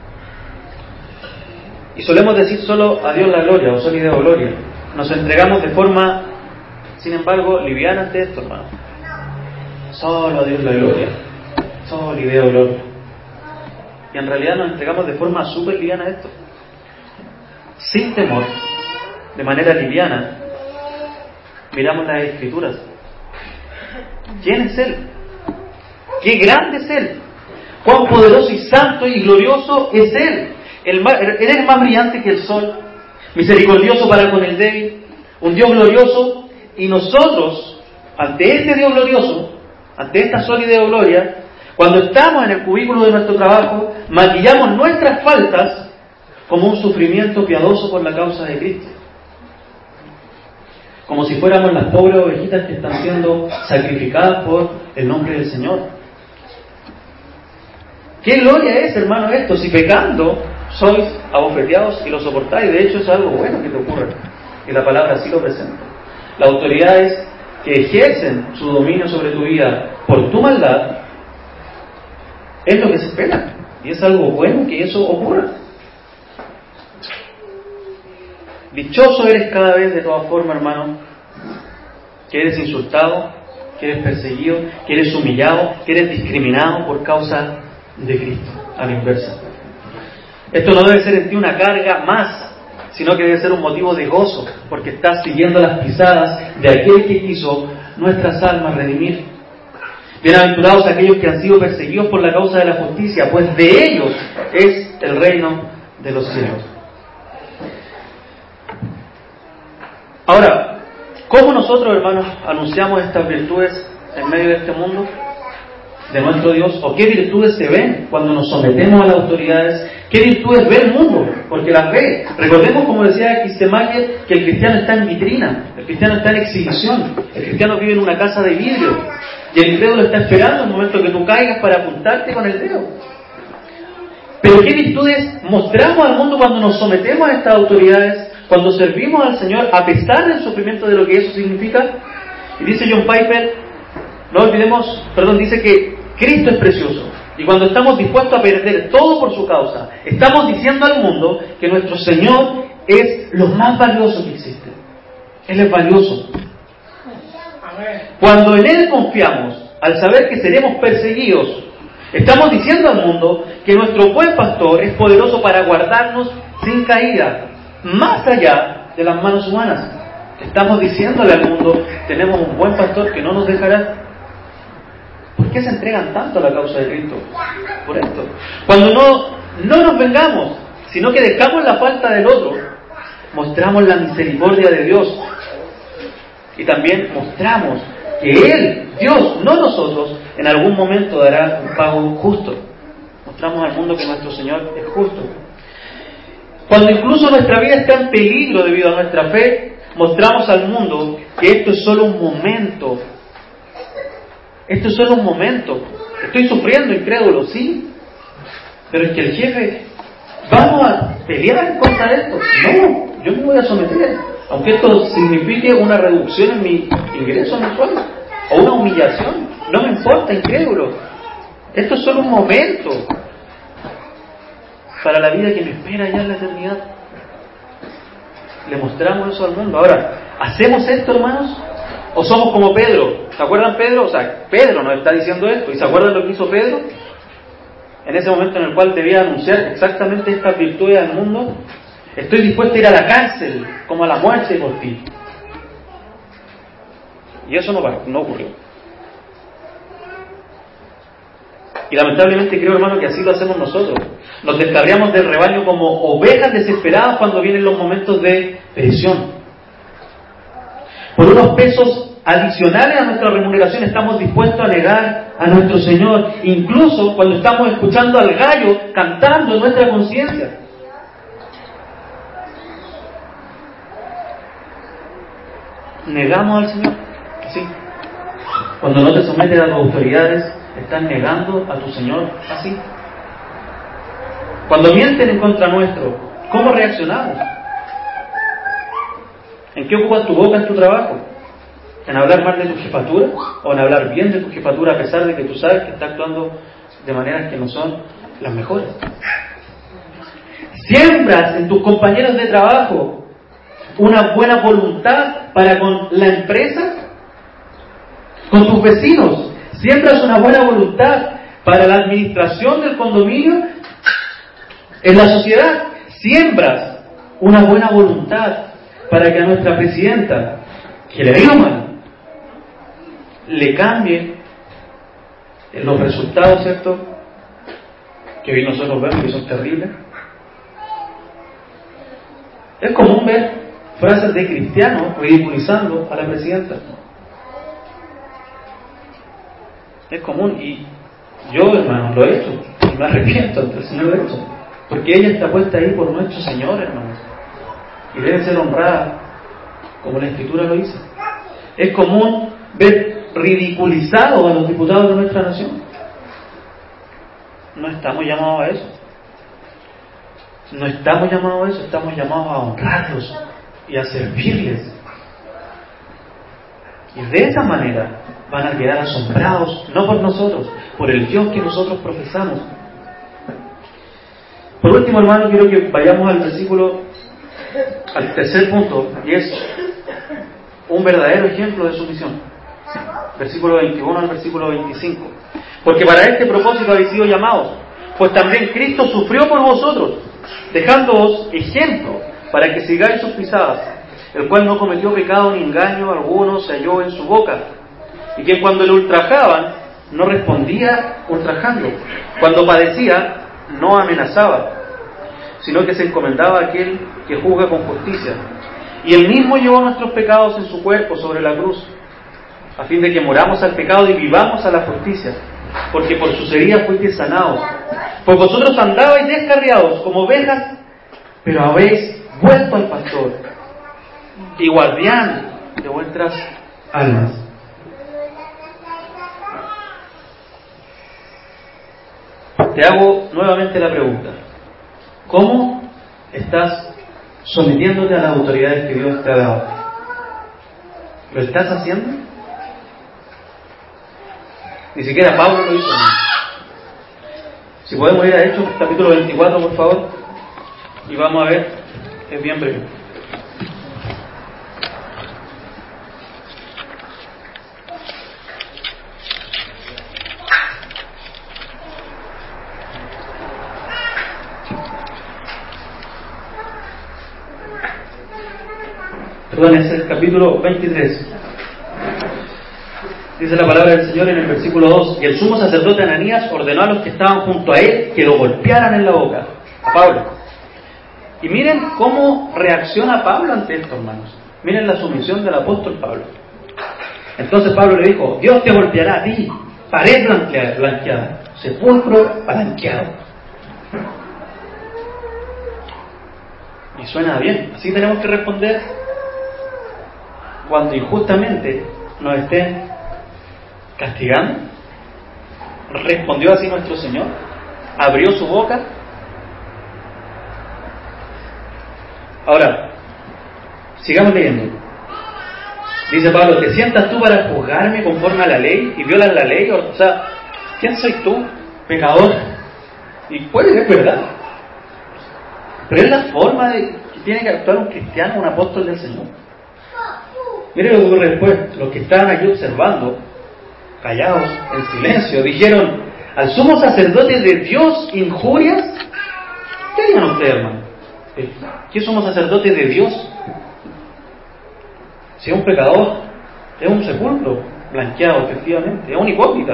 Speaker 1: Y solemos decir solo a Dios la gloria, o solo idea o gloria. Nos entregamos de forma, sin embargo, liviana ante esto, hermano. Solo a Dios la gloria, solo idea o gloria. Y en realidad nos entregamos de forma súper liviana a esto. Sin temor, de manera liviana, miramos las Escrituras. ¿Quién es Él? ¡Qué grande es Él! ¡Cuán poderoso y santo y glorioso es Él! El más, él es más brillante que el sol, misericordioso para con el débil, un Dios glorioso, y nosotros, ante este Dios glorioso, ante esta sólida gloria, cuando estamos en el cubículo de nuestro trabajo, maquillamos nuestras faltas como un sufrimiento piadoso por la causa de Cristo. Como si fuéramos las pobres ovejitas que están siendo sacrificadas por el nombre del Señor. ¿Qué gloria es, hermano, esto? Si pecando sois abofeteados y lo soportáis. De hecho, es algo bueno que te ocurra. Y la palabra así lo presenta. Las autoridades que ejercen su dominio sobre tu vida por tu maldad, es lo que se espera. Y es algo bueno que eso ocurra. Dichoso eres cada vez, de todas formas, hermano, que eres insultado, que eres perseguido, que eres humillado, que eres discriminado por causa de Cristo, a la inversa. Esto no debe ser en ti una carga más, sino que debe ser un motivo de gozo, porque estás siguiendo las pisadas de aquel que quiso nuestras almas redimir. Bienaventurados aquellos que han sido perseguidos por la causa de la justicia, pues de ellos es el reino de los cielos. Ahora, ¿cómo nosotros, hermanos, anunciamos estas virtudes en medio de este mundo de nuestro Dios? ¿O qué virtudes se ven cuando nos sometemos a las autoridades? ¿Qué virtudes ve el mundo? Porque las ve. Recordemos, como decía Kistemacher, que el cristiano está en vitrina, el cristiano está en exhibición, el cristiano vive en una casa de vidrio, y el incrédulo está esperando el momento que tú caigas para apuntarte con el dedo. Pero ¿qué virtudes mostramos al mundo cuando nos sometemos a estas autoridades? Cuando servimos al Señor, a pesar del sufrimiento de lo que eso significa. Y dice John Piper, no olvidemos, perdón, dice que Cristo es precioso. Y cuando estamos dispuestos a perder todo por su causa, estamos diciendo al mundo que nuestro Señor es lo más valioso que existe. Él es valioso. Cuando en Él confiamos, al saber que seremos perseguidos, estamos diciendo al mundo que nuestro buen pastor es poderoso para guardarnos sin caída, más allá de las manos humanas. Estamos diciéndole al mundo, tenemos un buen pastor que no nos dejará. ¿Por qué se entregan tanto a la causa de Cristo? Por esto. Cuando no, no nos vengamos, sino que dejamos la falta del otro, mostramos la misericordia de Dios. Y también mostramos que Él, Dios, no nosotros, en algún momento dará un pago justo. Mostramos al mundo que nuestro Señor es justo. Cuando incluso nuestra vida está en peligro debido a nuestra fe, mostramos al mundo que esto es solo un momento. Esto es solo un momento. Estoy sufriendo, incrédulo, sí. Pero es que el jefe, ¿vamos a pelear en contra de esto? No, yo me voy a someter. Aunque esto signifique una reducción en mi ingreso mensual o una humillación. No me importa, incrédulo. Esto es solo un momento para la vida que me espera ya en la eternidad. Le mostramos eso al mundo. Ahora, ¿hacemos esto, hermanos? ¿O somos como Pedro? ¿Se acuerdan Pedro? O sea, Pedro nos está diciendo esto. ¿Y se acuerdan lo que hizo Pedro? En ese momento en el cual debía anunciar exactamente estas virtudes al mundo. Estoy dispuesto a ir a la cárcel, como a la muerte por ti. Y eso no, no ocurrió. Y lamentablemente creo, hermano, que así lo hacemos nosotros. Nos descarriamos del rebaño como ovejas desesperadas cuando vienen los momentos de presión. Por unos pesos adicionales a nuestra remuneración estamos dispuestos a negar a nuestro Señor, incluso cuando estamos escuchando al gallo cantando en nuestra conciencia. Negamos al Señor. Sí. Cuando no te sometes a las autoridades, estás negando a tu Señor. Así. Cuando mienten en contra nuestro, ¿cómo reaccionamos? ¿En qué ocupas tu boca en tu trabajo? ¿En hablar mal de tu jefatura? ¿O en hablar bien de tu jefatura a pesar de que tú sabes que está actuando de maneras que no son las mejores? ¿Siembras en tus compañeros de trabajo una buena voluntad para con la empresa? ¿Con tus vecinos? ¿Siembras una buena voluntad para la administración del condominio? En la sociedad, ¿siembras una buena voluntad para que a nuestra presidenta, que le diga mal, le cambie los resultados, ¿cierto?, que hoy nosotros vemos que son terribles? Es común ver frases de cristianos ridiculizando a la presidenta. Es común, y yo, hermano, lo he hecho, y me arrepiento ante el Señor de eso, porque ella está puesta ahí por nuestro Señor, hermanos, y debe ser honrada como la Escritura lo dice. Es común ver ridiculizados a los diputados de nuestra nación. No estamos llamados a eso. No estamos llamados a eso, estamos llamados a honrarlos y a servirles. Y de esa manera van a quedar asombrados, no por nosotros, por el Dios que nosotros profesamos. Por último, hermano, quiero que vayamos al versículo, al tercer punto, y es un verdadero ejemplo de sumisión. Versículo veintiuno al versículo veinticinco. Porque para este propósito habéis sido llamados, pues también Cristo sufrió por vosotros, dejándoos ejemplo para que sigáis sus pisadas, el cual no cometió pecado ni engaño alguno se halló en su boca, y que cuando le ultrajaban no respondía ultrajando, cuando padecía no amenazaba, sino que se encomendaba a aquel que juzga con justicia. Y él mismo llevó nuestros pecados en su cuerpo sobre la cruz, a fin de que moramos al pecado y vivamos a la justicia, porque por sus heridas fuisteis sanados. Pues vosotros andabais descarriados como ovejas, pero habéis vuelto al pastor y guardián de vuestras almas. Te hago nuevamente la pregunta: ¿cómo estás sometiéndote a las autoridades que Dios te ha dado? ¿Lo estás haciendo? Ni siquiera Pablo lo hizo. Si podemos ir a Hechos capítulo veinticuatro, por favor, y vamos a ver, es bien breve. Perdón, es el capítulo veintitrés. Dice la palabra del Señor en el versículo dos: y el sumo sacerdote Ananías ordenó a los que estaban junto a él que lo golpearan en la boca, a Pablo. Y miren cómo reacciona Pablo ante esto, hermanos. Miren la sumisión del apóstol Pablo. Entonces Pablo le dijo: Dios te golpeará a ti, pared blanqueada, sepulcro blanqueado. Y suena bien. Así tenemos que responder cuando injustamente nos estén castigando. ¿Respondió así nuestro Señor? ¿Abrió su boca? Ahora, sigamos leyendo. Dice Pablo: ¿te sientas tú para juzgarme conforme a la ley y violas la ley? O sea, ¿quién soy tú, pecador? Y puede ser verdad, pero es la forma de que tiene que actuar un cristiano, un apóstol del Señor. Mire lo que ocurre después. Los que estaban aquí observando, callados, en silencio, dijeron: ¿al sumo sacerdote de Dios injurias? ¿Qué digan ustedes, hermano? ¿Qué somos sacerdotes de Dios? Si es un pecador, es un sepulcro blanqueado, efectivamente, es un hipócrita.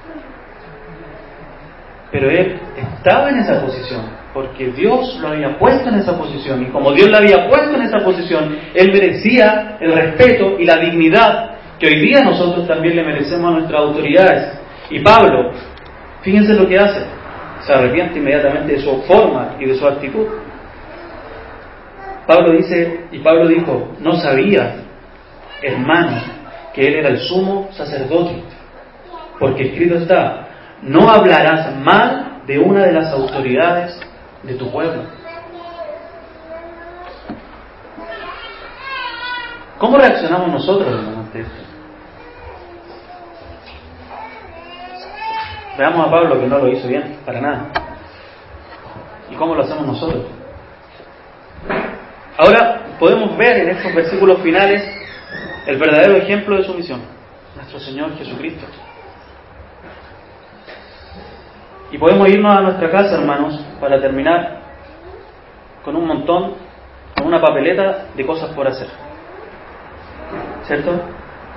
Speaker 1: Pero él estaba en esa posición porque Dios lo había puesto en esa posición, y como Dios lo había puesto en esa posición, él merecía el respeto y la dignidad que hoy día nosotros también le merecemos a nuestras autoridades. Y Pablo, fíjense lo que hace: se arrepiente inmediatamente de su forma y de su actitud. Pablo dice, y Pablo dijo: no sabía, hermano, que él era el sumo sacerdote, porque escrito está: no hablarás mal de una de las autoridades de tu pueblo. ¿Cómo reaccionamos nosotros, hermano, ante esto? Veamos a Pablo, que no lo hizo bien, para nada. ¿Y cómo lo hacemos nosotros? Ahora podemos ver en estos versículos finales el verdadero ejemplo de sumisión: nuestro Señor Jesucristo. Y podemos irnos a nuestra casa, hermanos, para terminar, con un montón, con una papeleta de cosas por hacer, ¿cierto?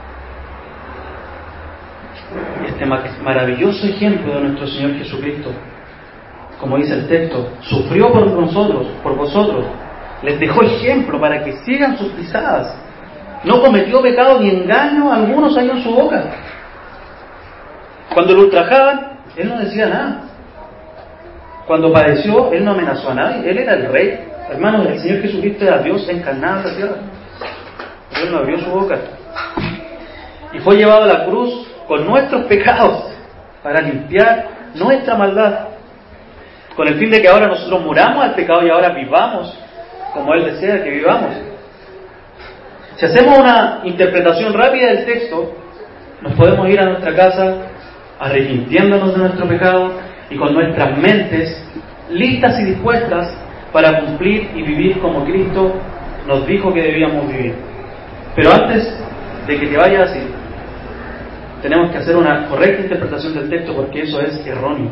Speaker 1: Este maravilloso ejemplo de nuestro Señor Jesucristo, como dice el texto, sufrió por nosotros, por vosotros, Les dejó ejemplo para que sigan sus pisadas. No cometió pecado ni engaño algunos hay en su boca. Cuando lo ultrajaban, Él no decía nada. Cuando padeció, Él no amenazó a nadie. Él era el Rey. Hermanos, el Señor Jesucristo era Dios encarnado en la tierra. Él no abrió su boca. Y fue llevado a la cruz con nuestros pecados para limpiar nuestra maldad, con el fin de que ahora nosotros muramos al pecado y ahora vivamos como Él desea que vivamos. Si hacemos una interpretación rápida del texto, nos podemos ir a nuestra casa arrepintiéndonos de nuestro pecado y con nuestras mentes listas y dispuestas para cumplir y vivir como Cristo nos dijo que debíamos vivir. Pero antes de que te vayas así, tenemos que hacer una correcta interpretación del texto, porque eso es erróneo.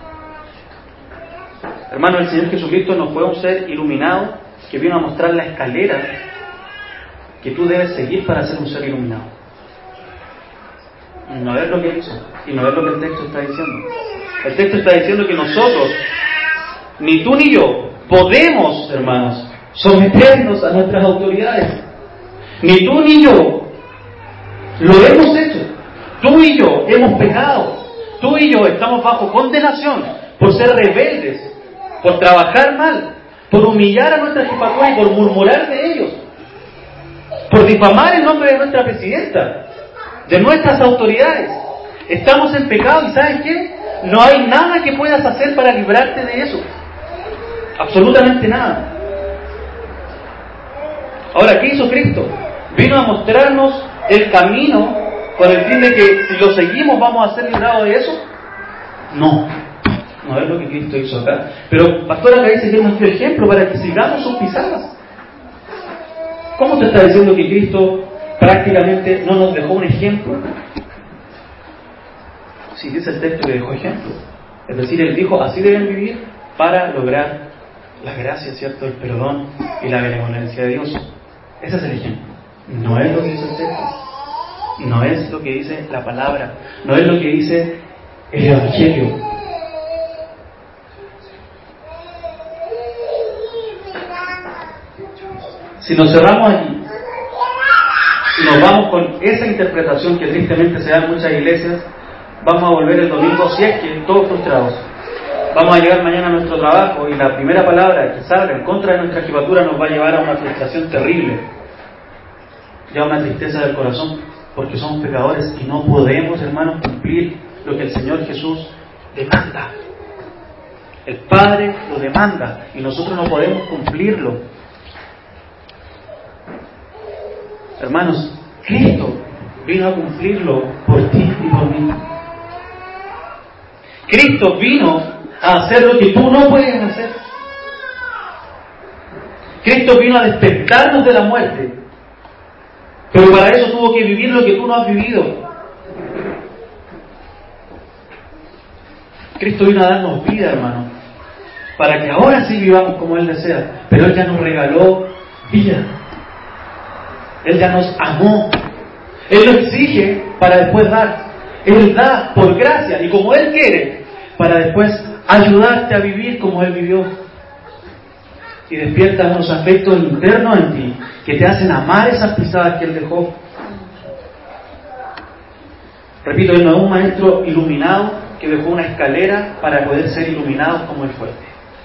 Speaker 1: Hermano, el Señor Jesucristo no fue un ser iluminado que vino a mostrar la escalera que tú debes seguir para ser un ser iluminado. No es lo que Él hizo, y no es lo que el texto está diciendo. El texto está diciendo que nosotros, ni tú ni yo, podemos, hermanos, someternos a nuestras autoridades. Ni tú ni yo lo hemos hecho. Tú y yo hemos pecado. Tú y yo estamos bajo condenación por ser rebeldes, por trabajar mal, por humillar a nuestra jefatura y por murmurar de ellos, por difamar el nombre de nuestra presidenta, de nuestras autoridades. Estamos en pecado y ¿sabes qué? No hay nada que puedas hacer para librarte de eso. Absolutamente nada. Ahora, ¿qué hizo Cristo? Vino a mostrarnos el camino con el fin de que si lo seguimos vamos a ser librados de eso. No, no es lo que Cristo hizo acá. Pero pastor, acá dice que es nuestro ejemplo para que sigamos sus pisadas. ¿Cómo te está diciendo que Cristo prácticamente no nos dejó un ejemplo? Si dice el texto que dejó ejemplo. Es decir, Él dijo, así deben vivir para lograr la gracia, ¿cierto? El perdón y la benevolencia de Dios. Ese es el ejemplo. No es lo que dice el texto. No es lo que dice la palabra. No es lo que dice el Evangelio. Si nos cerramos aquí y nos vamos con esa interpretación que tristemente se da en muchas iglesias, vamos a volver el domingo, si es que todos frustrados. Vamos a llegar mañana a nuestro trabajo y la primera palabra que salga en contra de nuestra jefatura nos va a llevar a una frustración terrible y a una tristeza del corazón, porque somos pecadores y no podemos, hermanos, cumplir lo que el Señor Jesús demanda. El Padre lo demanda y nosotros no podemos cumplirlo. Hermanos, Cristo vino a cumplirlo por ti y por mí. Cristo vino a hacer lo que tú no puedes hacer. Cristo vino a despertarnos de la muerte, pero para eso tuvo que vivir lo que tú no has vivido. Cristo vino a darnos vida, hermano, para que ahora sí vivamos como Él desea. Pero Él ya nos regaló vida. Él ya nos amó. Él lo exige para después dar. Él da por gracia y como Él quiere, para después ayudarte a vivir como Él vivió. Y despierta unos afectos internos en ti que te hacen amar esas pisadas que Él dejó. Repito, Él no es un maestro iluminado que dejó una escalera para poder ser iluminados como Él fue.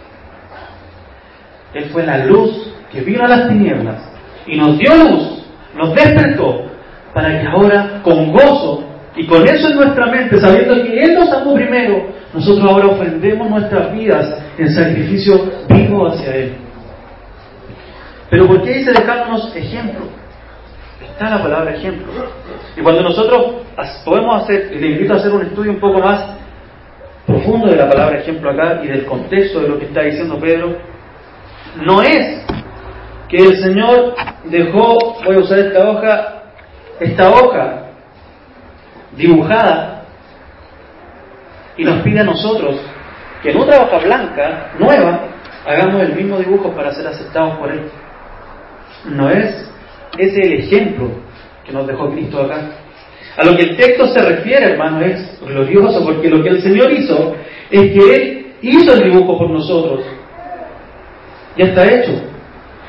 Speaker 1: Él fue la luz que vino a las tinieblas y nos dio luz, nos despertó, para que ahora con gozo y con eso en nuestra mente, sabiendo que Él nos amó primero, nosotros ahora ofrendemos nuestras vidas en sacrificio vivo hacia Él. Pero ¿por qué dice dejándonos ejemplo? Está la palabra ejemplo. Y cuando nosotros podemos hacer, y le invito a hacer un estudio un poco más profundo de la palabra ejemplo acá y del contexto de lo que está diciendo Pedro, no es que el Señor dejó, voy a usar esta hoja, esta hoja dibujada y nos pide a nosotros que en otra hoja blanca, nueva, hagamos el mismo dibujo para ser aceptados por Él. No es ese el ejemplo que nos dejó Cristo acá. A lo que el texto se refiere, hermano, es glorioso, porque lo que el Señor hizo es que Él hizo el dibujo por nosotros. Ya está hecho.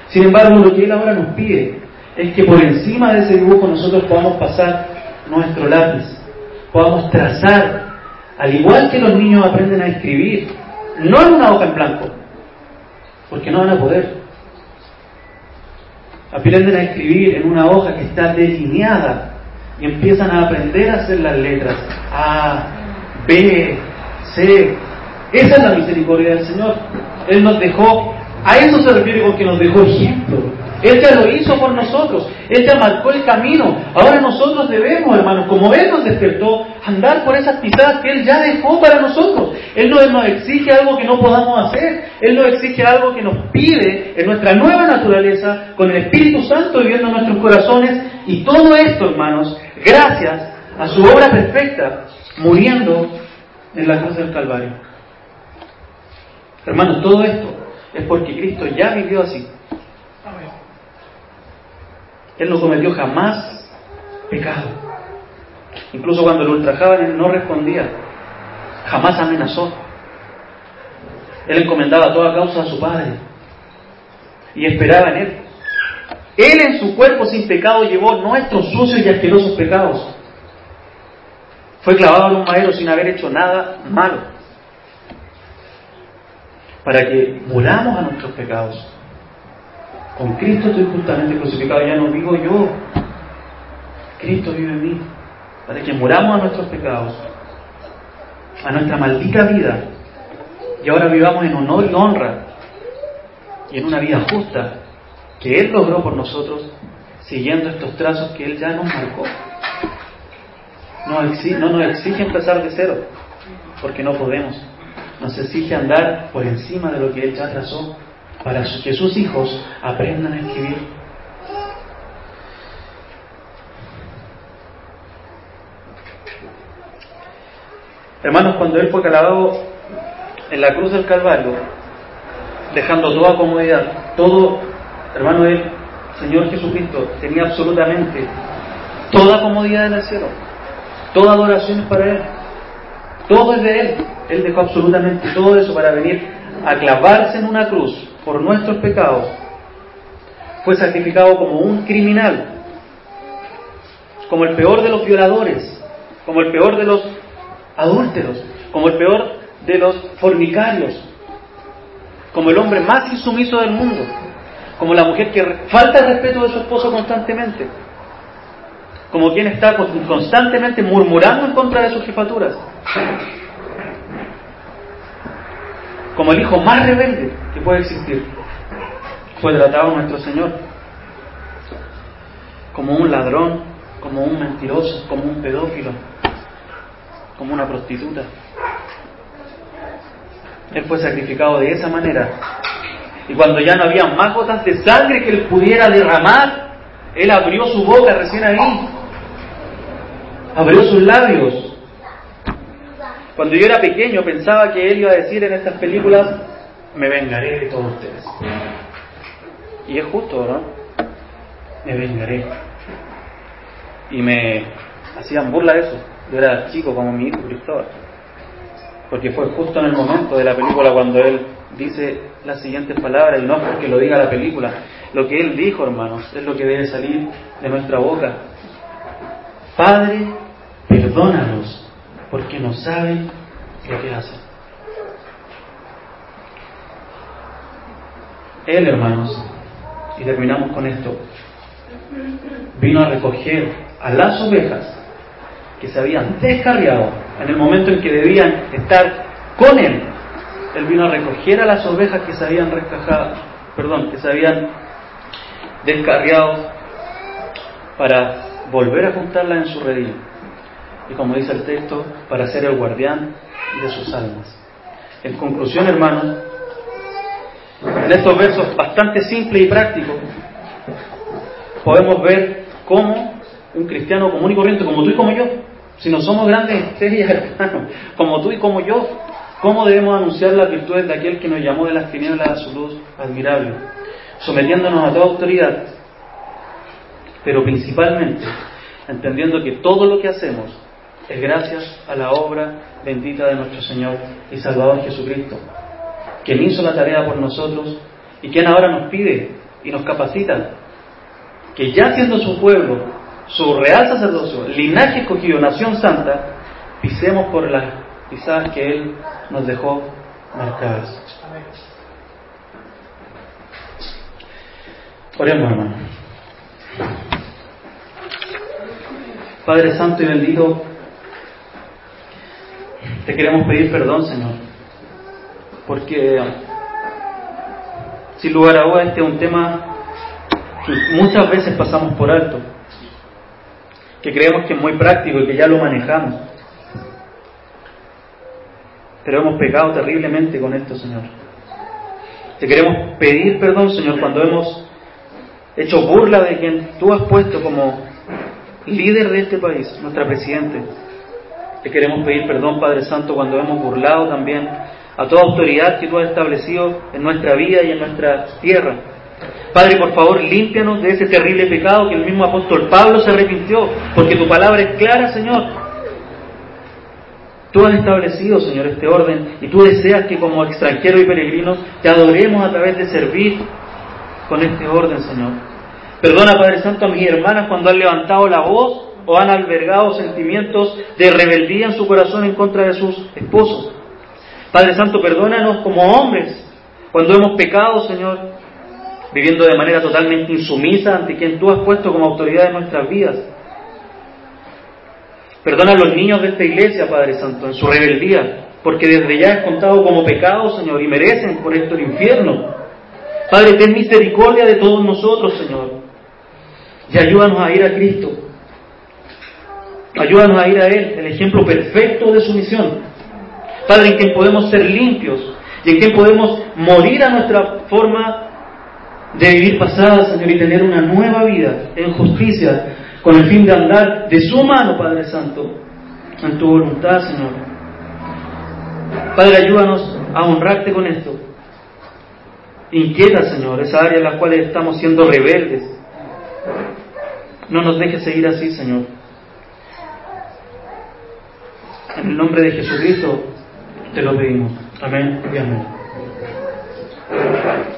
Speaker 1: Sin embargo, lo que Él ahora nos pide es que por encima de ese dibujo nosotros podamos pasar nuestro lápiz, podamos trazar, al igual que los niños aprenden a escribir, no en una hoja en blanco, porque no van a poder. Aprenden a escribir en una hoja que está delineada y empiezan a aprender a hacer las letras A, B, C. Esa es la misericordia del Señor. Él nos dejó, a eso se refiere con que nos dejó ejemplo. Él ya lo hizo por nosotros, Él ya marcó el camino. Ahora nosotros debemos, hermanos, como Él nos despertó, andar por esas pisadas que Él ya dejó para nosotros. Él no nos exige algo que no podamos hacer, Él nos exige algo que nos pide en nuestra nueva naturaleza, con el Espíritu Santo viviendo en nuestros corazones, y todo esto, hermanos, gracias a su obra perfecta, muriendo en la cruz del Calvario. Hermanos, todo esto es porque Cristo ya vivió así. Él no cometió jamás pecado. Incluso cuando lo ultrajaban, Él no respondía. Jamás amenazó. Él encomendaba toda causa a su Padre y esperaba en Él. Él en su cuerpo sin pecado llevó nuestros sucios y asquerosos pecados. Fue clavado en un madero sin haber hecho nada malo, para que muramos a nuestros pecados. Con Cristo estoy justamente crucificado, ya no vivo yo, Cristo vive en mí, para que muramos a nuestros pecados, a nuestra maldita vida, y ahora vivamos en honor y honra, y en una vida justa, que Él logró por nosotros, siguiendo estos trazos que Él ya nos marcó. No, exige, no nos exige empezar de cero, porque no podemos. Nos exige andar por encima de lo que Él ya trazó, para que sus hijos aprendan a escribir. Hermanos, cuando Él fue clavado en la cruz del Calvario, dejando toda comodidad, todo, hermano, Él, Señor Jesucristo, tenía absolutamente toda comodidad en el cielo, toda adoración es para Él, todo es de Él. Él dejó absolutamente todo eso para venir a clavarse en una cruz por nuestros pecados. Fue sacrificado como un criminal, como el peor de los violadores, como el peor de los adúlteros, como el peor de los fornicarios, como el hombre más insumiso del mundo, como la mujer que falta el respeto de su esposo constantemente, como quien está constantemente murmurando en contra de sus jefaturas, como el hijo más rebelde que puede existir. Fue tratado nuestro Señor como un ladrón, como un mentiroso, como un pedófilo, como una prostituta. Él fue sacrificado de esa manera, y cuando ya no había más gotas de sangre que Él pudiera derramar, Él abrió su boca recién ahí, abrió sus labios. Cuando yo era pequeño pensaba que Él iba a decir en estas películas: me vengaré de todos ustedes. Y es justo, ¿no? Me vengaré. Y me hacían burla de eso. Yo era chico como mi hijo Cristóbal, porque fue justo en el momento de la película cuando Él dice las siguientes palabras, y no es porque lo diga la película. Lo que Él dijo, hermanos, es lo que debe salir de nuestra boca: Padre, perdónalos, porque no saben lo que hacen. Él, hermanos, y terminamos con esto, vino a recoger a las ovejas que se habían descarriado en el momento en que debían estar con Él. Él vino a recoger a las ovejas que se habían rescajado, perdón, que se habían descarriado, para volver a juntarlas en su redil. Y como dice el texto, para ser el guardián de sus almas. En conclusión, hermanos, en estos versos bastante simples y prácticos, podemos ver cómo un cristiano común y corriente, como tú y como yo, si no somos grandes estrellas, hermanos, como tú y como yo, cómo debemos anunciar las virtudes de aquel que nos llamó de las tinieblas a su luz admirable, sometiéndonos a toda autoridad, pero principalmente entendiendo que todo lo que hacemos es gracias a la obra bendita de nuestro Señor y Salvador Jesucristo, quien hizo la tarea por nosotros y quien ahora nos pide y nos capacita, que ya siendo su pueblo, su real sacerdocio, linaje escogido, nación santa, pisemos por las pisadas que Él nos dejó marcadas. Oremos, hermano. Padre Santo y bendito, te queremos pedir perdón, Señor, porque sin lugar a dudas este es un tema que muchas veces pasamos por alto, que creemos que es muy práctico y que ya lo manejamos, pero hemos pecado terriblemente con esto, Señor. Te queremos pedir perdón, Señor, cuando hemos hecho burla de quien tú has puesto como líder de este país, nuestra Presidente. Te queremos pedir perdón, Padre Santo, cuando hemos burlado también a toda autoridad que tú has establecido en nuestra vida y en nuestra tierra. Padre, por favor, límpianos de ese terrible pecado que el mismo apóstol Pablo se arrepintió, porque tu palabra es clara, Señor. Tú has establecido, Señor, este orden y tú deseas que como extranjeros y peregrinos te adoremos a través de servir con este orden, Señor. Perdona, Padre Santo, a mis hermanas cuando han levantado la voz o han albergado sentimientos de rebeldía en su corazón en contra de sus esposos. Padre Santo, perdónanos como hombres cuando hemos pecado, Señor, viviendo de manera totalmente insumisa ante quien tú has puesto como autoridad en nuestras vidas. Perdona a los niños de esta iglesia, Padre Santo, en su rebeldía, porque desde ya es contado como pecado, Señor, y merecen por esto el infierno. Padre, ten misericordia de todos nosotros, Señor, y ayúdanos a ir a Cristo. Ayúdanos a ir a Él, el ejemplo perfecto de sumisión. Padre, en quien podemos ser limpios y en quien podemos morir a nuestra forma de vivir pasada, Señor, y tener una nueva vida en justicia, con el fin de andar de su mano, Padre Santo, en tu voluntad, Señor. Padre, ayúdanos a honrarte con esto. Inquieta, Señor, esa área en la cual estamos siendo rebeldes. No nos dejes seguir así, Señor. En el nombre de Jesucristo te lo pedimos. Amén y amén.